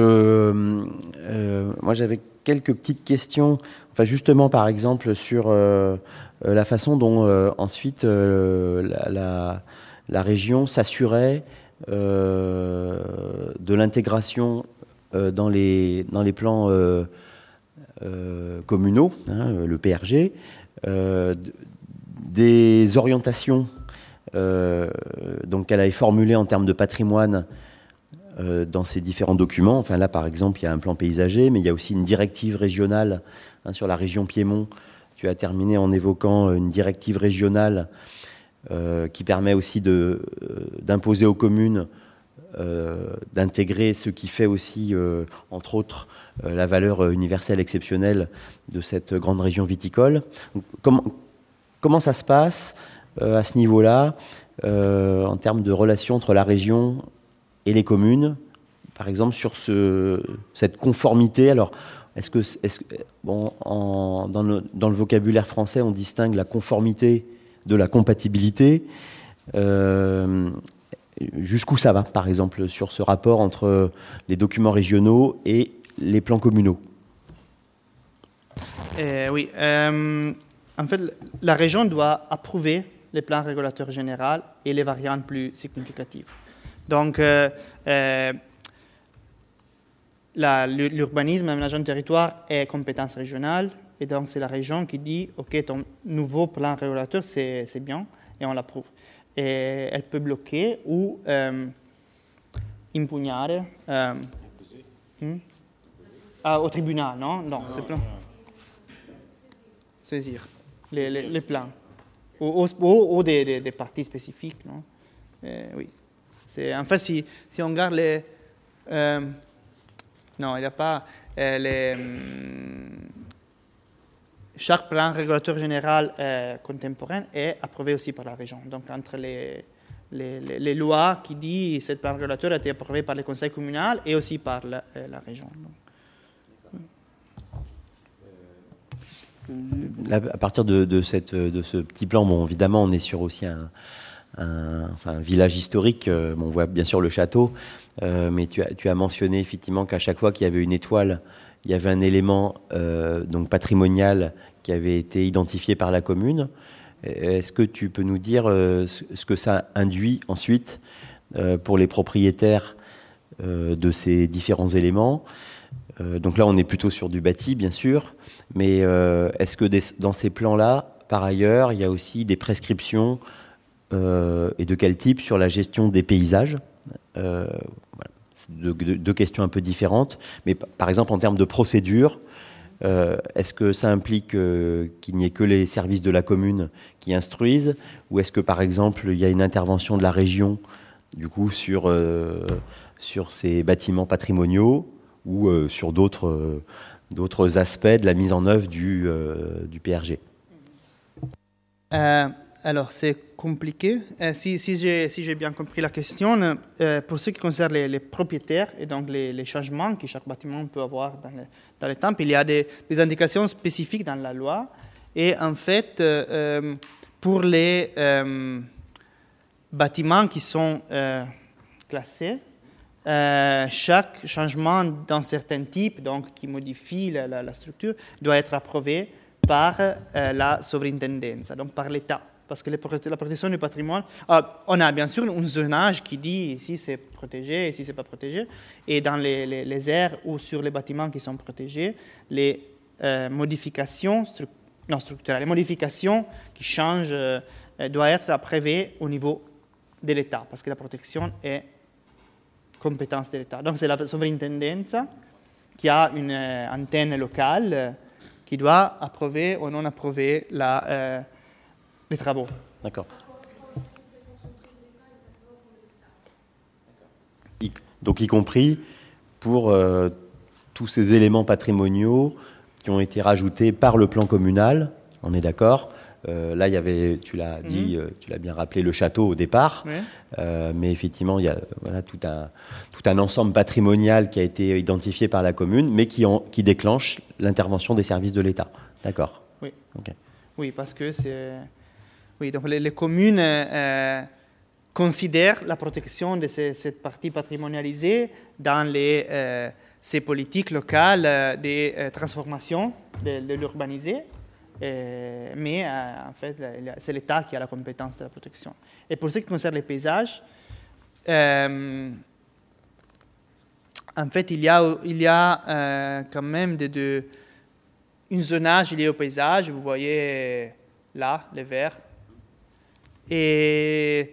moi j'avais quelques petites questions, justement par exemple sur la façon dont ensuite la région s'assurait de l'intégration dans les plans communaux, le PRG, des orientations donc qu'elle avait formulées en termes de patrimoine dans ces différents documents. Là, par exemple, il y a un plan paysager, mais il y a aussi une directive régionale sur la région Piémont. Tu as terminé en évoquant une directive régionale qui permet aussi d'imposer aux communes d'intégrer ce qui fait aussi, entre autres, la valeur universelle exceptionnelle de cette grande région viticole. Donc, comment ça se passe à ce niveau-là, en termes de relation entre la région et les communes, par exemple, sur cette conformité? Alors, dans le vocabulaire français, on distingue la conformité de la compatibilité. Jusqu'où ça va, par exemple, sur ce rapport entre les documents régionaux et les plans communaux? Oui. En fait, la région doit approuver les plans régulateurs généraux et les variantes plus significatives. Donc, l'urbanisme, l'aménagement du territoire est compétence régionale, et donc c'est la région qui dit « Ok, ton nouveau plan régulateur, c'est bien », et on l'approuve. Et elle peut bloquer ou impugnare au tribunal, non? Non, c'est plan. Saisir les plans. Ou des parties spécifiques, non? Oui. En fait, si on regarde les... non, il n'y a pas... chaque plan régulateur général contemporain est approuvé aussi par la région. Donc, entre les lois qui disent que ce plan régulateur a été approuvé par le conseil communal et aussi par la région. Là, à partir de ce petit plan, évidemment, on est sur aussi un village historique. On voit bien sûr le château, mais tu as mentionné effectivement qu'à chaque fois qu'il y avait une étoile, il y avait un élément donc patrimonial qui avait été identifié par la commune. Est-ce que tu peux nous dire ce que ça induit ensuite pour les propriétaires de ces différents éléments? Donc là, on est plutôt sur du bâti, bien sûr, mais est-ce que dans ces plans-là, par ailleurs, il y a aussi des prescriptions et de quel type sur la gestion des paysages? Voilà. C'est deux questions un peu différentes, mais par exemple, en termes de procédure, est-ce que ça implique qu'il n'y ait que les services de la commune qui instruisent, ou est-ce que, par exemple, il y a une intervention de la région, du coup, sur sur ces bâtiments patrimoniaux ou sur d'autres aspects de la mise en œuvre du PRG? Alors, c'est compliqué. Si j'ai bien compris la question, pour ce qui concerne les propriétaires et donc les changements que chaque bâtiment peut avoir dans le temps, il y a des indications spécifiques dans la loi. Et en fait, pour les bâtiments qui sont classés, chaque changement d'un certain type, donc qui modifie la structure, doit être approuvé par la sovrintendance, donc par l'État. Parce que la protection du patrimoine, on a bien sûr un zonage qui dit ici c'est protégé, ici c'est pas protégé. Et dans les aires ou sur les bâtiments qui sont protégés, les modifications structurelles, les modifications qui changent doivent être approuvées au niveau de l'État, parce que la protection est compétence de l'État. Donc c'est la sovrintendance qui a une antenne locale qui doit approuver ou non approuver les travaux. D'accord. Donc y compris pour tous ces éléments patrimoniaux qui ont été rajoutés par le plan communal, on est d'accord. Là, il y avait, tu l'as dit, tu l'as bien rappelé, le château au départ. Oui. Mais effectivement, il y a tout un ensemble patrimonial qui a été identifié par la commune, mais qui déclenche l'intervention des services de l'État. D'accord. Oui. Okay. Oui, parce que oui, donc les communes considèrent la protection de cette partie patrimonialisée dans ces politiques locales de transformation de l'urbanisé. Mais en fait, c'est l'État qui a la compétence de la protection. Et pour ce qui concerne les paysages, en fait, il y a quand même un zonage lié au paysage. Vous voyez là, les verts. Et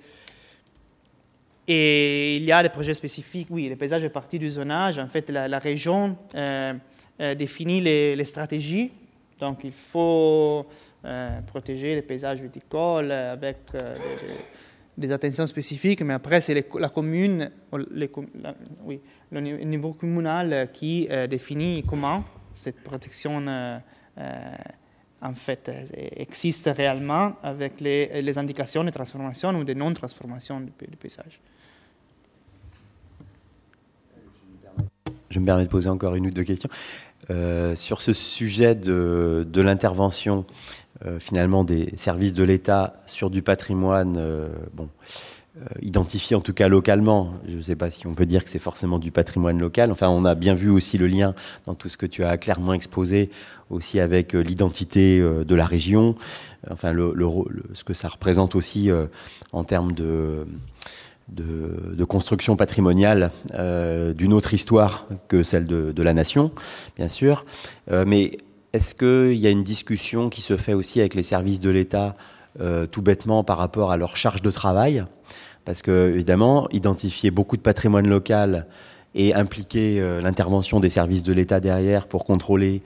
il y a des projets spécifiques. Oui, le paysage est partie du zonage. En fait, la région définit les stratégies. Donc, il faut protéger les paysages viticoles avec des attentions spécifiques, mais après, c'est la commune, le niveau communal qui définit comment cette protection en fait, existe réellement avec les indications de transformation ou de non-transformation du paysage. Je me permets de poser encore une ou deux questions. Sur ce sujet de l'intervention finalement des services de l'État sur du patrimoine identifié en tout cas localement, je ne sais pas si on peut dire que c'est forcément du patrimoine local, enfin on a bien vu aussi le lien dans tout ce que tu as clairement exposé aussi avec l'identité de la région, enfin ce que ça représente aussi en termes de construction patrimoniale d'une autre histoire que celle de la nation, bien sûr. Mais est-ce qu'il y a une discussion qui se fait aussi avec les services de l'État, tout bêtement par rapport à leur charge de travail? Parce que, évidemment, identifier beaucoup de patrimoine local et impliquer l'intervention des services de l'État derrière pour contrôler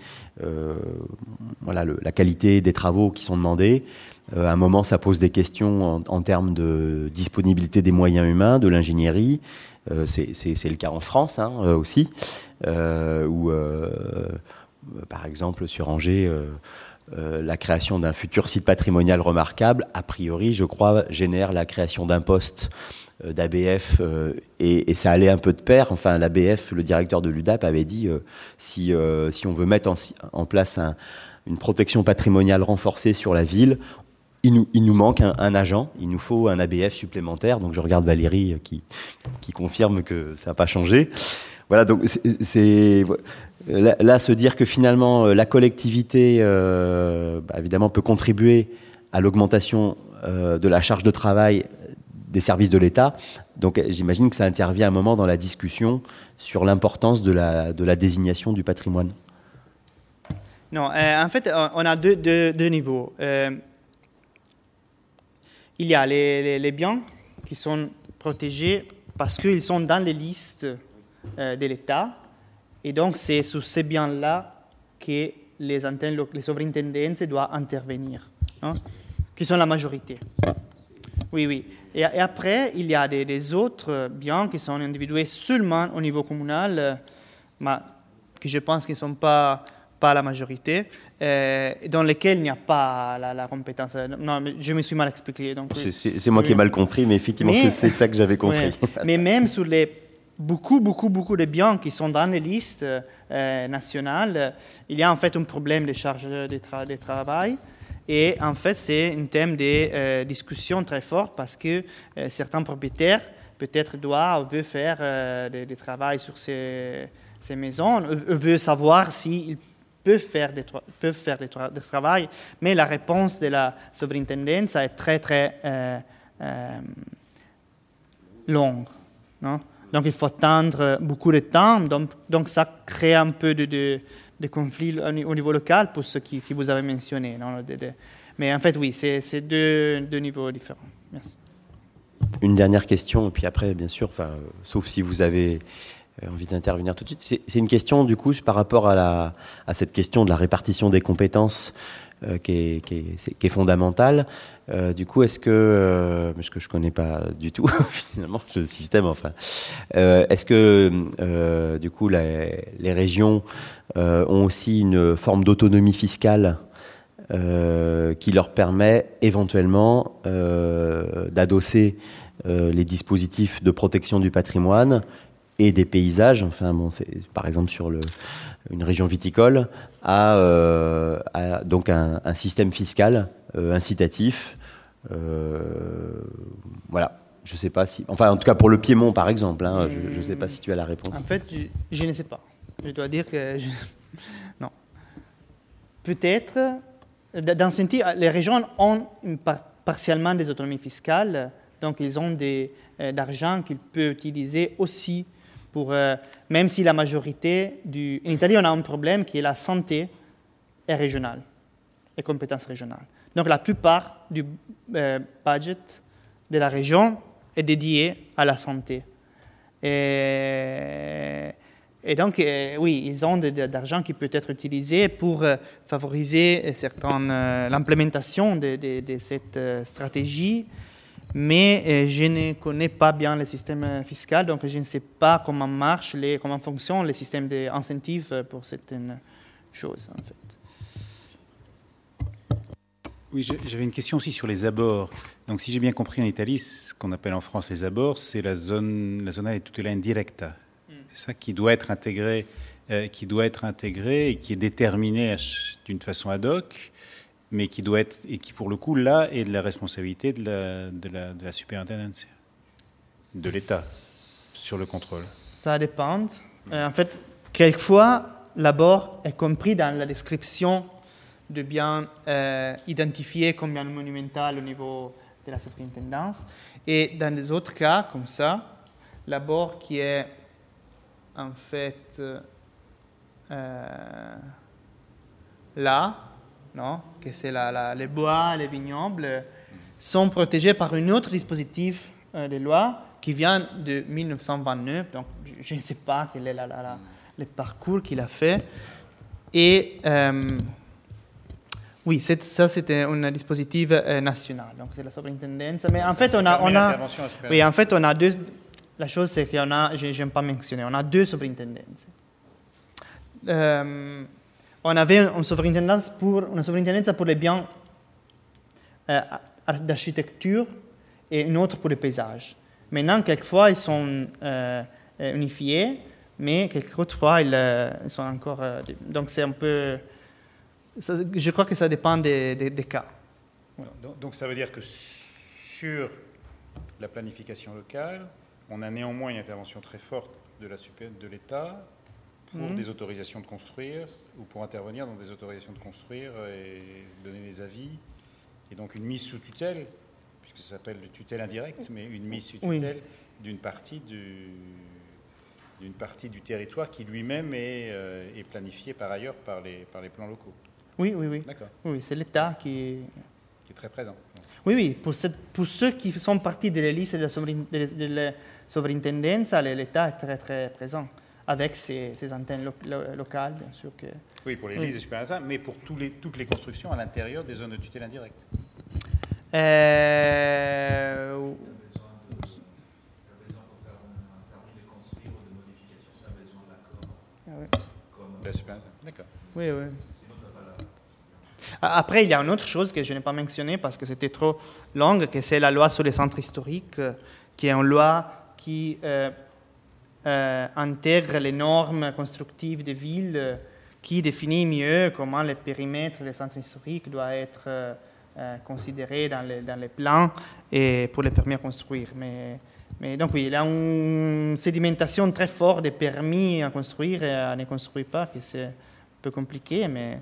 la qualité des travaux qui sont demandés, à un moment, ça pose des questions en termes de disponibilité des moyens humains, de l'ingénierie. C'est le cas en France aussi, où, par exemple, sur Angers, la création d'un futur site patrimonial remarquable, a priori, je crois, génère la création d'un poste d'ABF et ça allait un peu de pair. Enfin, l'ABF, le directeur de l'UDAP, avait dit si on veut mettre en place une protection patrimoniale renforcée sur la ville, il nous manque un agent, il nous faut un ABF supplémentaire. Donc je regarde Valérie qui confirme que ça n'a pas changé. Voilà, donc c'est là se dire que finalement la collectivité évidemment peut contribuer à l'augmentation de la charge de travail des services de l'État. Donc j'imagine que ça intervient à un moment dans la discussion sur l'importance de la désignation du patrimoine. Non, en fait, on a deux niveaux. Il y a les biens qui sont protégés parce qu'ils sont dans les listes de l'État. Et donc, c'est sur ces biens-là que les souverintendences doivent intervenir, qui sont la majorité. Oui, oui. Et après, il y a des autres biens qui sont individués seulement au niveau communal, mais que je pense qu'ils ne sont pas la majorité, dans lesquels il n'y a pas la compétence. Non, mais je me suis mal expliqué. Donc, c'est moi qui ai mal compris, mais effectivement, c'est ça que j'avais compris. Oui. Mais même sur beaucoup de biens qui sont dans les listes nationales, il y a en fait un problème de charge de travail. Et en fait, c'est un thème de discussion très fort parce que certains propriétaires peut-être veulent faire des travail sur ces maisons, veulent savoir s'ils peuvent faire du travail, mais la réponse de la surintendance est très, très longue. Non? Donc, il faut attendre beaucoup de temps. Donc ça crée un peu de conflits au niveau local pour ce qui vous avez mentionné. Non? Mais en fait, oui, c'est deux niveaux différents. Merci. Une dernière question, et puis après, bien sûr, sauf si vous avez envie d'intervenir tout de suite. C'est une question, du coup, par rapport à cette question de la répartition des compétences qui est fondamentale. Du coup, est-ce que, parce que je ne connais pas du tout, finalement, ce système, est-ce que, du coup, les régions ont aussi une forme d'autonomie fiscale qui leur permet éventuellement d'adosser les dispositifs de protection du patrimoine et des paysages, c'est par exemple sur une région viticole, à donc un système fiscal incitatif. Voilà. Je ne sais pas si... en tout cas pour le Piémont, par exemple. Je ne sais pas si tu as la réponse. En fait, je ne sais pas. Je dois dire que... Non. Peut-être... Dans ce sens, les régions ont partiellement des autonomies fiscales, donc ils ont d'argent qu'ils peuvent utiliser aussi pour, même si la majorité En Italie, on a un problème qui est la santé est régionale, et compétence régionale. Donc la plupart du budget de la région est dédié à la santé. Et donc, oui, ils ont d'argent qui peut être utilisé pour favoriser l'implémentation de cette stratégie, mais je ne connais pas bien le système fiscal, donc je ne sais pas comment marche, comment fonctionne le système d'incentive pour certaines choses, en fait. Oui, j'avais une question aussi sur les abords. Donc, si j'ai bien compris, en Italie, ce qu'on appelle en France les abords, c'est la zona di tutela indirecta. C'est ça qui doit être intégré et qui est déterminé d'une façon ad hoc, mais qui doit être, et qui pour le coup là est de la responsabilité de la superintendance, de l'État sur le contrôle. Ça dépend. En fait, quelquefois, l'abord est compris dans la description de biens identifiés comme bien monumental au niveau de la surintendance, et dans les autres cas, comme ça, l'abord qui est en fait là, non, que c'est les bois, les vignobles, sont protégés par un autre dispositif de loi qui vient de 1929. Donc, je ne sais pas quel est le parcours qu'il a fait. Et oui, ça c'était un dispositif national. Donc, c'est la surintendance. Mais en fait, on a deux. La chose, c'est qu'on a, je n'aime pas mentionner, on a deux superintendences. On avait une surintendance pour les biens d'architecture et une autre pour les paysages. Maintenant, quelquefois, ils sont unifiés, mais quelquefois, ils sont encore... donc, c'est un peu... je crois que ça dépend des cas. Donc, ça veut dire que sur la planification locale, on a néanmoins une intervention très forte de l'État pour des autorisations de construire ou pour intervenir dans des autorisations de construire et donner des avis. Et donc une mise sous tutelle, puisque ça s'appelle tutelle indirecte, mais une mise sous tutelle d'une partie du territoire qui lui-même est planifié par ailleurs par les plans locaux. Oui. D'accord. Oui, c'est l'État qui est très présent. Oui. Pour ceux qui sont partis de la liste de la surintendance, l'État est très, très présent, avec ses antennes locales, bien sûr. Oui, pour les listes de superintendance, mais pour toutes les constructions à l'intérieur des zones de tutelle indirecte. Oui, oui. Après, il y a une autre chose que je n'ai pas mentionnée parce que c'était trop long, que c'est la loi sur les centres historiques, qui est une loi qui intègre les normes constructives des villes, qui définit mieux comment les périmètres des centres historiques doivent être considérés dans les plans et pour les permis à construire. Mais donc oui, il y a une sédimentation très forte des permis à construire et à ne construire pas, que c'est un peu compliqué, mais...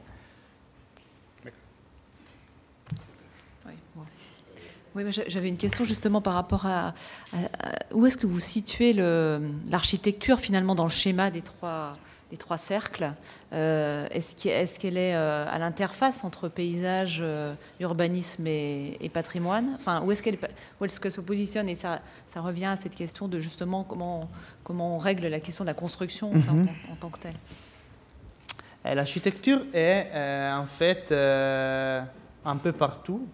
Oui, mais j'avais une question justement par rapport à où est-ce que vous situez l'architecture finalement dans le schéma des trois cercles. Est-ce qu'elle est à l'interface entre paysage, urbanisme et patrimoine? Enfin, où est-ce qu'elle se positionne? Et ça revient à cette question de justement comment on règle la question de la construction en tant que telle. L'architecture est en fait un peu partout.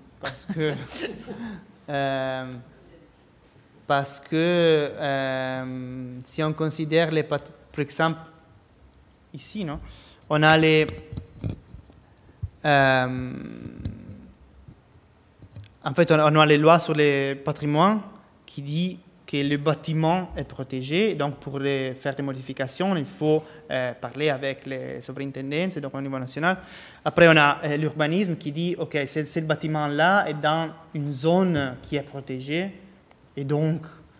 Parce que si on considère par exemple ici, non, on a en fait on a les lois sur les patrimoines qui dit que le bâtiment est protégé. Donc pour faire des modifications, il faut parler avec les superintendences, donc au niveau national. Après, on a l'urbanisme qui dit, OK, ce bâtiment-là est dans une zone qui est protégée. Et donc,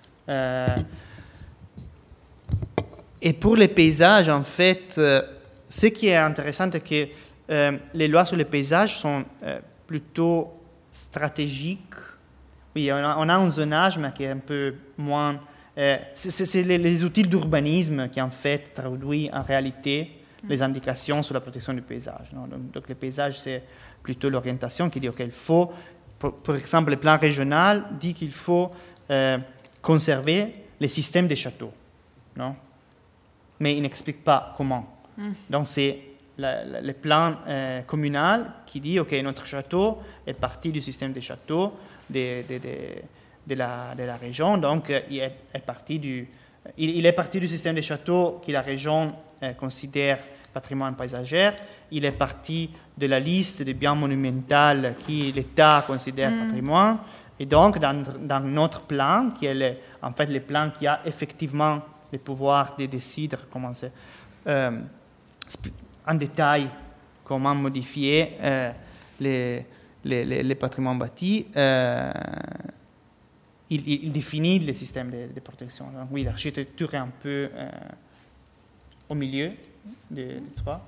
et pour les paysages, en fait, ce qui est intéressant, c'est que les lois sur les paysages sont plutôt stratégiques. Oui, on a un zonage, mais qui est un peu moins... c'est les outils d'urbanisme qui, en fait, traduisent en réalité les indications sur la protection du paysage. Non? Donc, le paysage, c'est plutôt l'orientation qui dit, OK, il faut... Par exemple, le plan régional dit qu'il faut conserver les systèmes des châteaux. Non? Mais il n'explique pas comment. Donc, c'est le plan communal qui dit, OK, notre château est parti du système des châteaux, de la région, donc il est parti du système des châteaux que la région considère patrimoine paysager, il est parti de la liste des biens monumentaux que l'État considère patrimoine, et donc dans notre plan, qui est en fait le plan qui a effectivement le pouvoir de décider comment c'est, en détail comment modifier les patrimoines bâtis, il définit les systèmes de protection. Donc oui, l'architecture est un peu au milieu des trois.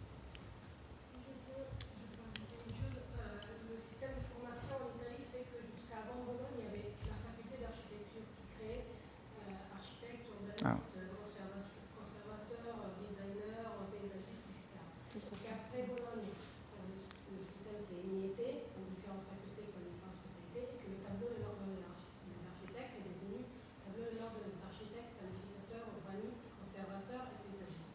Le système de formation en Italie fait que jusqu'avant Bologne, il y avait la faculté d'architecture qui créait architectes, urbanistes, conservateurs, designers, paysagistes, etc. Donc après Bologne, le système s'est émietté en différentes facultés comme différentes spécialités, et que le tableau de l'ordre des architectes est devenu tableau de l'ordre des architectes, planificateurs, urbanistes, conservateurs et paysagistes.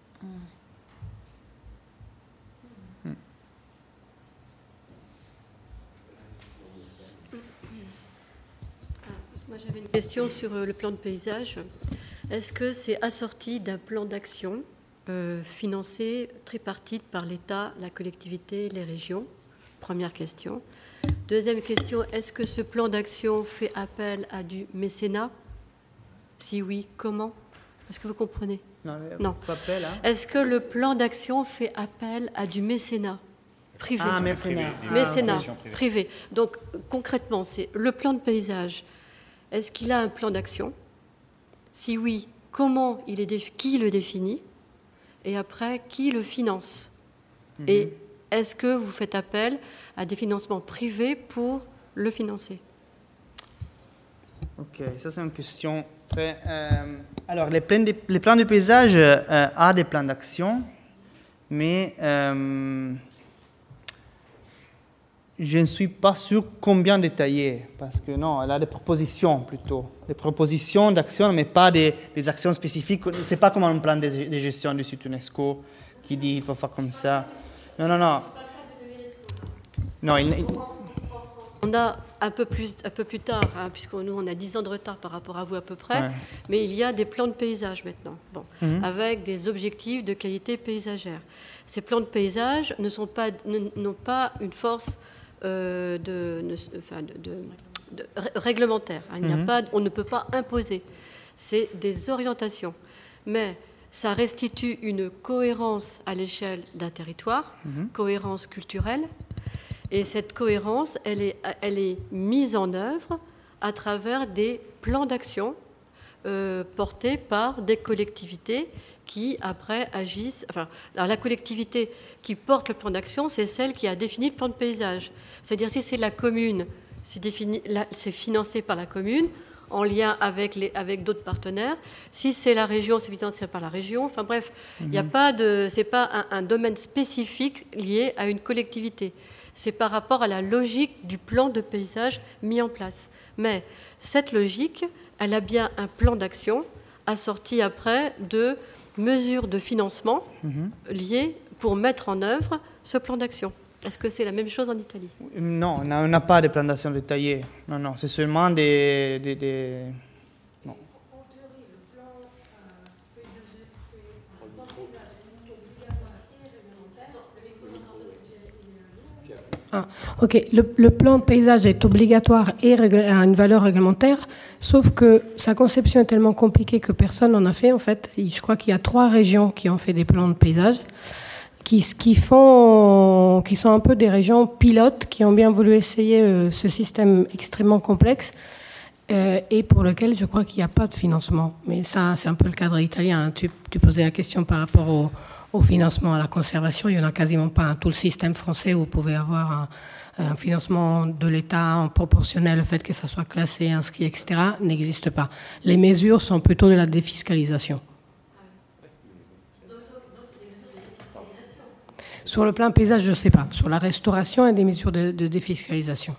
Moi, j'avais une question sur le plan de paysage. Est-ce que c'est assorti d'un plan d'action financé tripartite par l'État, la collectivité, les régions? Première question. Deuxième question, est-ce que ce plan d'action fait appel à du mécénat? Si oui, comment? Est-ce que vous comprenez? Non. Est-ce que le plan d'action fait appel à du mécénat privé? Ah, mécénat. Mécénat privé. Donc, concrètement, c'est le plan de paysage. Est-ce qu'il a un plan d'action? Si oui, comment qui le définit? Et après, qui le finance? Et est-ce que vous faites appel à des financements privés pour le financer? Ok, ça c'est une question très... alors, les plans de paysage a des plans d'action, mais je ne suis pas sûr combien détaillé, parce que non, elle a des propositions plutôt, des propositions d'action, mais pas des actions spécifiques. C'est pas comme un plan de gestion du site UNESCO qui dit il faut faire comme ça. Non. Non, On a un peu plus tard, hein, puisque nous, on a 10 ans de retard par rapport à vous à peu près, Ouais. mais il y a des plans de paysage maintenant, avec des objectifs de qualité paysagère. Ces plans de paysage n'ont pas une force réglementaire. Hein. On ne peut pas imposer. C'est des orientations. Mais ça restitue une cohérence à l'échelle d'un territoire, cohérence culturelle. Et cette cohérence, elle est mise en œuvre à travers des plans d'action portés par des collectivités qui, après, agissent... alors, la collectivité qui porte le plan d'action, c'est celle qui a défini le plan de paysage. C'est-à-dire, si c'est la commune, c'est financé par la commune, en lien avec d'autres partenaires. Si c'est la région, c'est financé par la région. Enfin bref, c'est pas un domaine spécifique lié à une collectivité. C'est par rapport à la logique du plan de paysage mis en place. Mais cette logique, elle a bien un plan d'action assorti après de mesures de financement liées pour mettre en œuvre ce plan d'action. Est-ce que c'est la même chose en Italie? Non, on n'a pas de plan d'action détaillé. Non, c'est seulement des... Non. En théorie, le plan paysagé est réglementaire. Ok, le plan de paysage est obligatoire et a une valeur réglementaire, sauf que sa conception est tellement compliquée que personne n'en a fait en fait. Je crois qu'il y a 3 régions qui ont fait des plans de paysage, qui sont un peu des régions pilotes, qui ont bien voulu essayer ce système extrêmement complexe et pour lequel je crois qu'il n'y a pas de financement. Mais ça, c'est un peu le cadre italien. Tu posais la question par rapport au financement à la conservation. Il n'y en a quasiment pas. Tout le système français où vous pouvez avoir un financement de l'État en proportionnel, le fait que ça soit classé, inscrit, etc., n'existe pas. Les mesures sont plutôt de la défiscalisation. Sur le plan paysage, je ne sais pas. Sur la restauration, il y a des mesures de défiscalisation.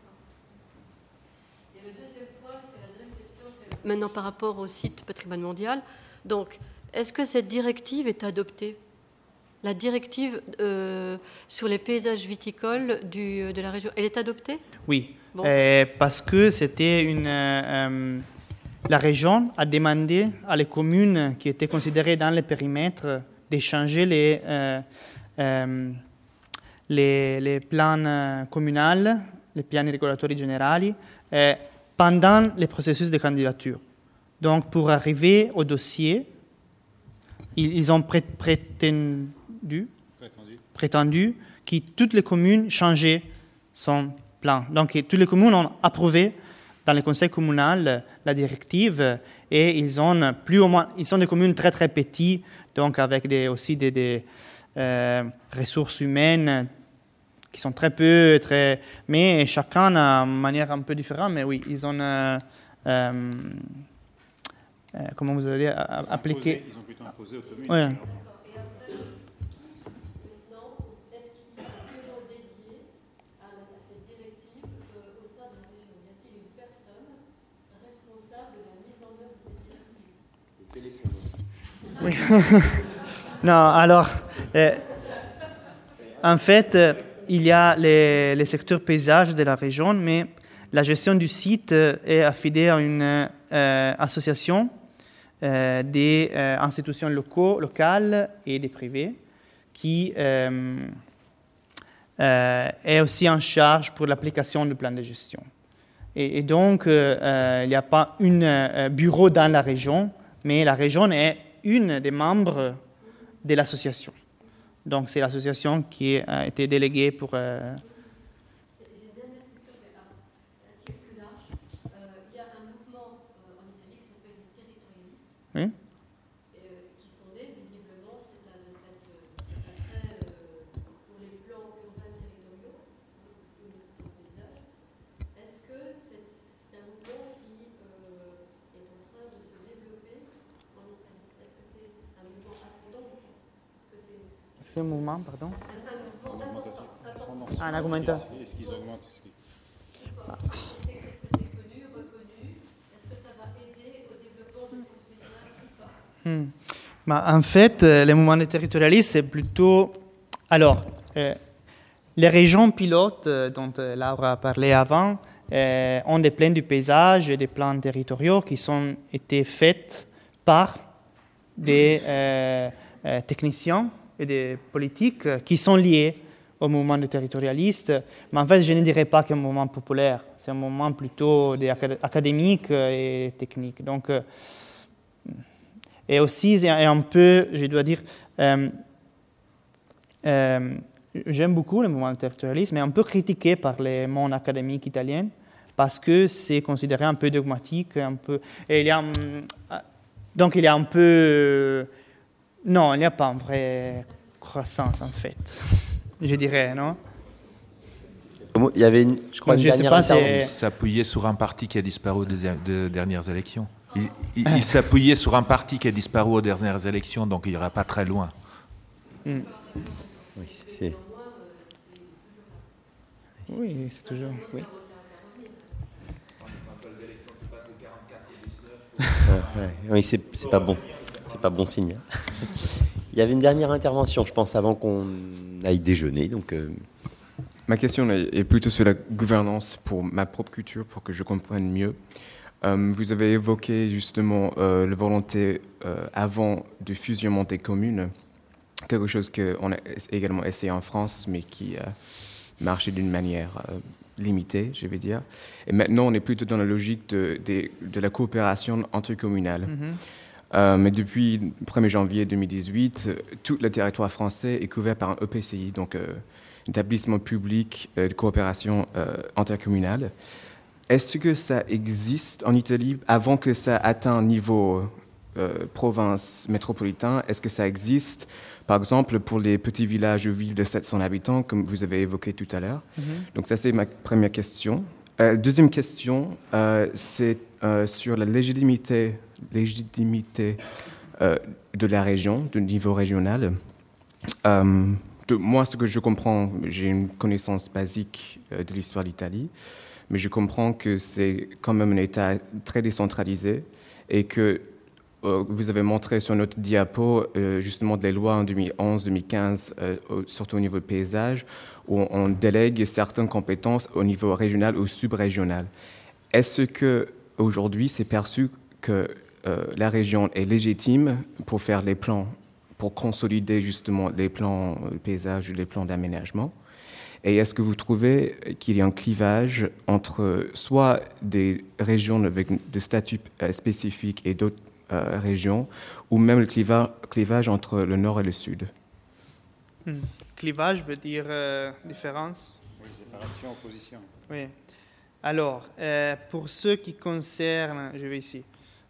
Et le deuxième point, c'est la deuxième question, c'est maintenant par rapport au site patrimoine mondial. Donc, est-ce que cette directive est adoptée? La directive sur les paysages viticoles de la région, elle est adoptée? Oui, Bon. parce que c'était la région a demandé à les communes qui étaient considérées dans les périmètres d'échanger les plans communaux, les piani regolatori generali, pendant le processus de candidature. Donc, pour arriver au dossier, ils ont prétendu que toutes les communes changeaient son plan. Donc, toutes les communes ont approuvé dans le conseil communal la directive et ils sont des communes très très petites, donc avec aussi des ressources humaines qui sont très peu, mais chacun a une manière un peu différente. Mais oui, ils ont, comment vous allez appliquer. Ils ont plutôt imposé aux communes. Ouais. Oui. Non, alors, en fait, il y a les secteurs paysage de la région, mais la gestion du site est affidée à une association des institutions locales et des privés qui est aussi en charge pour l'application du plan de gestion. Et donc, il n'y a pas un bureau dans la région, mais la région est une des membres de l'association. Donc, c'est l'association qui a été déléguée pour... J'ai une dernière question qui est plus large. Il y a un mouvement en Italie qui s'appelle les territorialistes, Oui. qui sont nés visiblement de cet attrait pour les plans urbains territoriaux, pour les plans paysages. Est-ce que c'est un mouvement qui est en train de se développer en Italie? Est-ce que c'est un mouvement ascendant? C'est un mouvement, pardon? En un augmentation. Est-ce qu'ils augmentent? Est-ce que c'est connu, reconnu? Est-ce que ça va aider au développement de paysage ou pas? En fait, les mouvements territorialistes, c'est plutôt... Alors, les régions pilotes dont Laura a parlé avant, ont des plans du paysage et des plans territoriaux qui ont été faits par des techniciens et des politiques qui sont liés au mouvement des territorialistes. Mais en fait, je ne dirais pas qu'un mouvement populaire. C'est un mouvement plutôt académique et technique. Donc, et aussi, il y a un peu, je dois dire, j'aime beaucoup le mouvement territorialiste, mais un peu critiqué par les mondes académiques italiens, parce que c'est considéré un peu dogmatique, un peu... Et donc il y a un peu... Non, il n'y a pas une vraie croissance, en fait, je dirais, non? Il y avait, je crois, une dernière intervention. Il s'appuyait sur un parti qui a disparu des dernières élections. Il s'appuyait sur un parti qui a disparu aux dernières élections, donc il n'ira pas très loin. Oui, c'est... Oui, c'est toujours... Oui. Oui, c'est pas bon. C'est pas bon signe. Il y avait une dernière intervention, je pense, avant qu'on aille déjeuner. Donc, Ma question est plutôt sur la gouvernance pour ma propre culture, pour que je comprenne mieux. Vous avez évoqué justement la volonté avant de fusionnement des communes, quelque chose qu'on a également essayé en France, mais qui a marché d'une manière limitée, je vais dire. Et maintenant, on est plutôt dans la logique de la coopération intercommunale. Mais depuis le 1er janvier 2018, tout le territoire français est couvert par un EPCI, donc établissement public de coopération intercommunale. Est-ce que ça existe en Italie avant que ça atteigne un niveau province métropolitain? Est-ce que ça existe, par exemple, pour les petits villages ou villes de 700 habitants, comme vous avez évoqué tout à l'heure? Donc ça, c'est ma première question. Deuxième question, c'est sur la légitimité de la région, du niveau régional. Moi, ce que je comprends, j'ai une connaissance basique de l'histoire d'Italie, mais je comprends que c'est quand même un État très décentralisé et que vous avez montré sur notre diapo justement des lois en 2011-2015, surtout au niveau du paysage, où on délègue certaines compétences au niveau régional ou sub-régional. Est-ce qu'aujourd'hui, c'est perçu que la région est légitime pour faire les plans, pour consolider justement les plans de paysage ou les plans d'aménagement? Et est-ce que vous trouvez qu'il y a un clivage entre soit des régions avec des statuts spécifiques et d'autres régions, ou même le clivage entre le nord et le sud? Clivage veut dire différence? Oui, séparation, opposition. Oui. Alors, pour ce qui concerne... Je vais ici.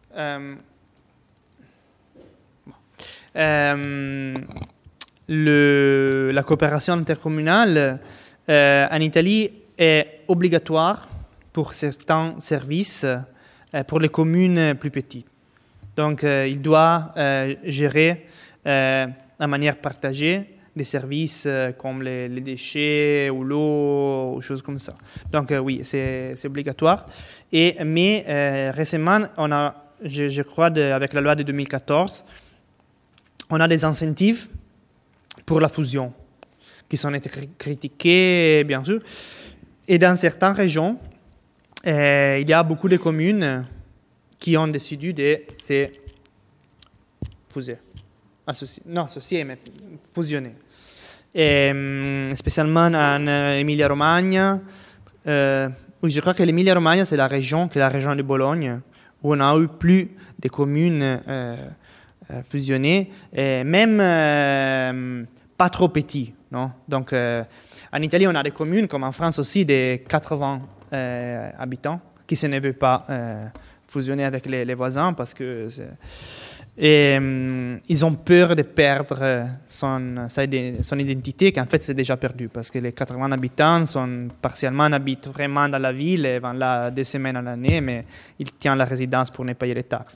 La coopération intercommunale en Italie est obligatoire pour certains services pour les communes plus petites. Donc, il doit gérer de manière partagée des services comme les déchets ou l'eau, ou choses comme ça. Donc, oui, c'est obligatoire. Mais récemment, on a, je crois, avec la loi de 2014, on a des incentives pour la fusion qui sont été critiqués, bien sûr. Et dans certaines régions, il y a beaucoup de communes qui ont décidé de se fusionner. Et, spécialement en Emilia-Romagna. Oui, je crois que l'Emilia-Romagna, c'est la région de Bologne, où on a eu plus de communes fusionnées, et même pas trop petites. Non? Donc, en Italie, on a des communes, comme en France aussi, de 80 habitants, qui ne veulent pas fusionner avec les voisins parce que ils ont peur de perdre son identité, qu'en fait c'est déjà perdu parce que les 80 habitants habitent vraiment dans la ville et vont là 2 semaines à l'année, mais ils tiennent la résidence pour ne payer les taxes.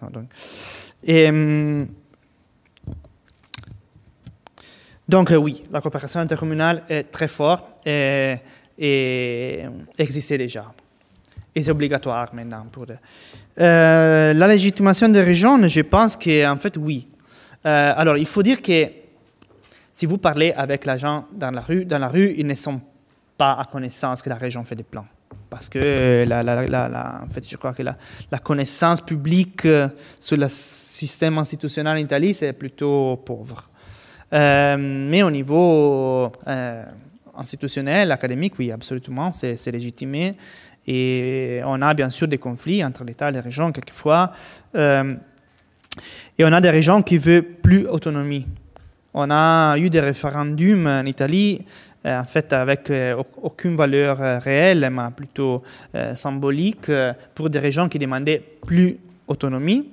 Donc oui, la coopération intercommunale est très forte et existait déjà. Et c'est obligatoire maintenant. La légitimation des régions, je pense qu'en fait, oui. Alors, il faut dire que si vous parlez avec les gens dans la rue, ils ne sont pas à connaissance que la région fait des plans. parce que en fait, je crois que la connaissance publique sur le système institutionnel en Italie, c'est plutôt pauvre. Mais au niveau institutionnel, académique, oui, absolument, c'est légitimé. Et on a bien sûr des conflits entre l'État et les régions, quelquefois. Et on a des régions qui veulent plus d'autonomie. On a eu des référendums en Italie, en fait, avec aucune valeur réelle, mais plutôt symbolique, pour des régions qui demandaient plus d'autonomie.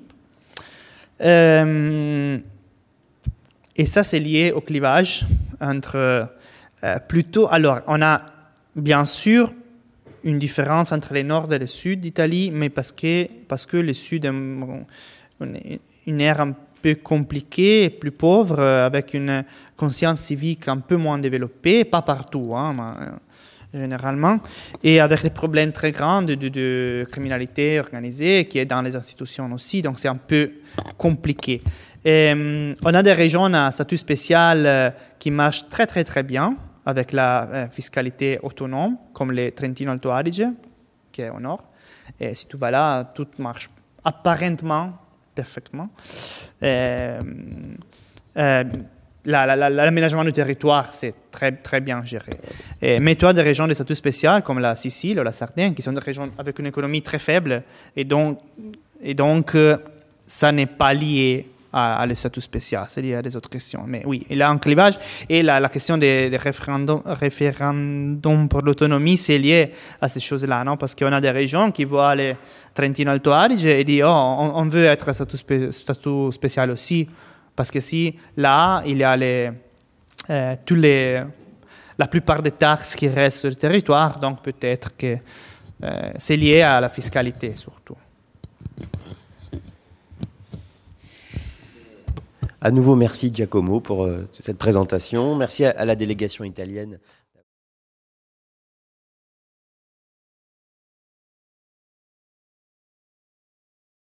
Et ça, c'est lié au clivage entre plutôt... Alors, on a bien sûr une différence entre le nord et le sud d'Italie, mais parce que le sud est une ère un peu compliquée, plus pauvre, avec une conscience civique un peu moins développée, pas partout, hein, mais généralement, et avec des problèmes très grands de criminalité organisée qui est dans les institutions aussi, donc c'est un peu compliqué. Et, on a des régions à statut spécial qui marchent très très très bien avec la fiscalité autonome, comme les Trentino Alto Adige, qui est au nord. Et si tout va là, tout marche apparemment parfaitement. L'aménagement du territoire, c'est très, très bien géré. Mais tu as des régions de statut spécial, comme la Sicile ou la Sardaigne, qui sont des régions avec une économie très faible, et donc ça n'est pas lié à le statut spécial, c'est lié à des autres questions. Mais oui, il y a un clivage, et la question des référendums pour l'autonomie, c'est lié à ces choses-là, non? Parce qu'on a des régions qui voient les Trentino Alto Adige et disent on veut être statut spécial aussi, parce que si là, il y a la plupart des taxes qui restent sur le territoire, donc peut-être que c'est lié à la fiscalité surtout. À nouveau, merci Giacomo pour cette présentation. Merci à la délégation italienne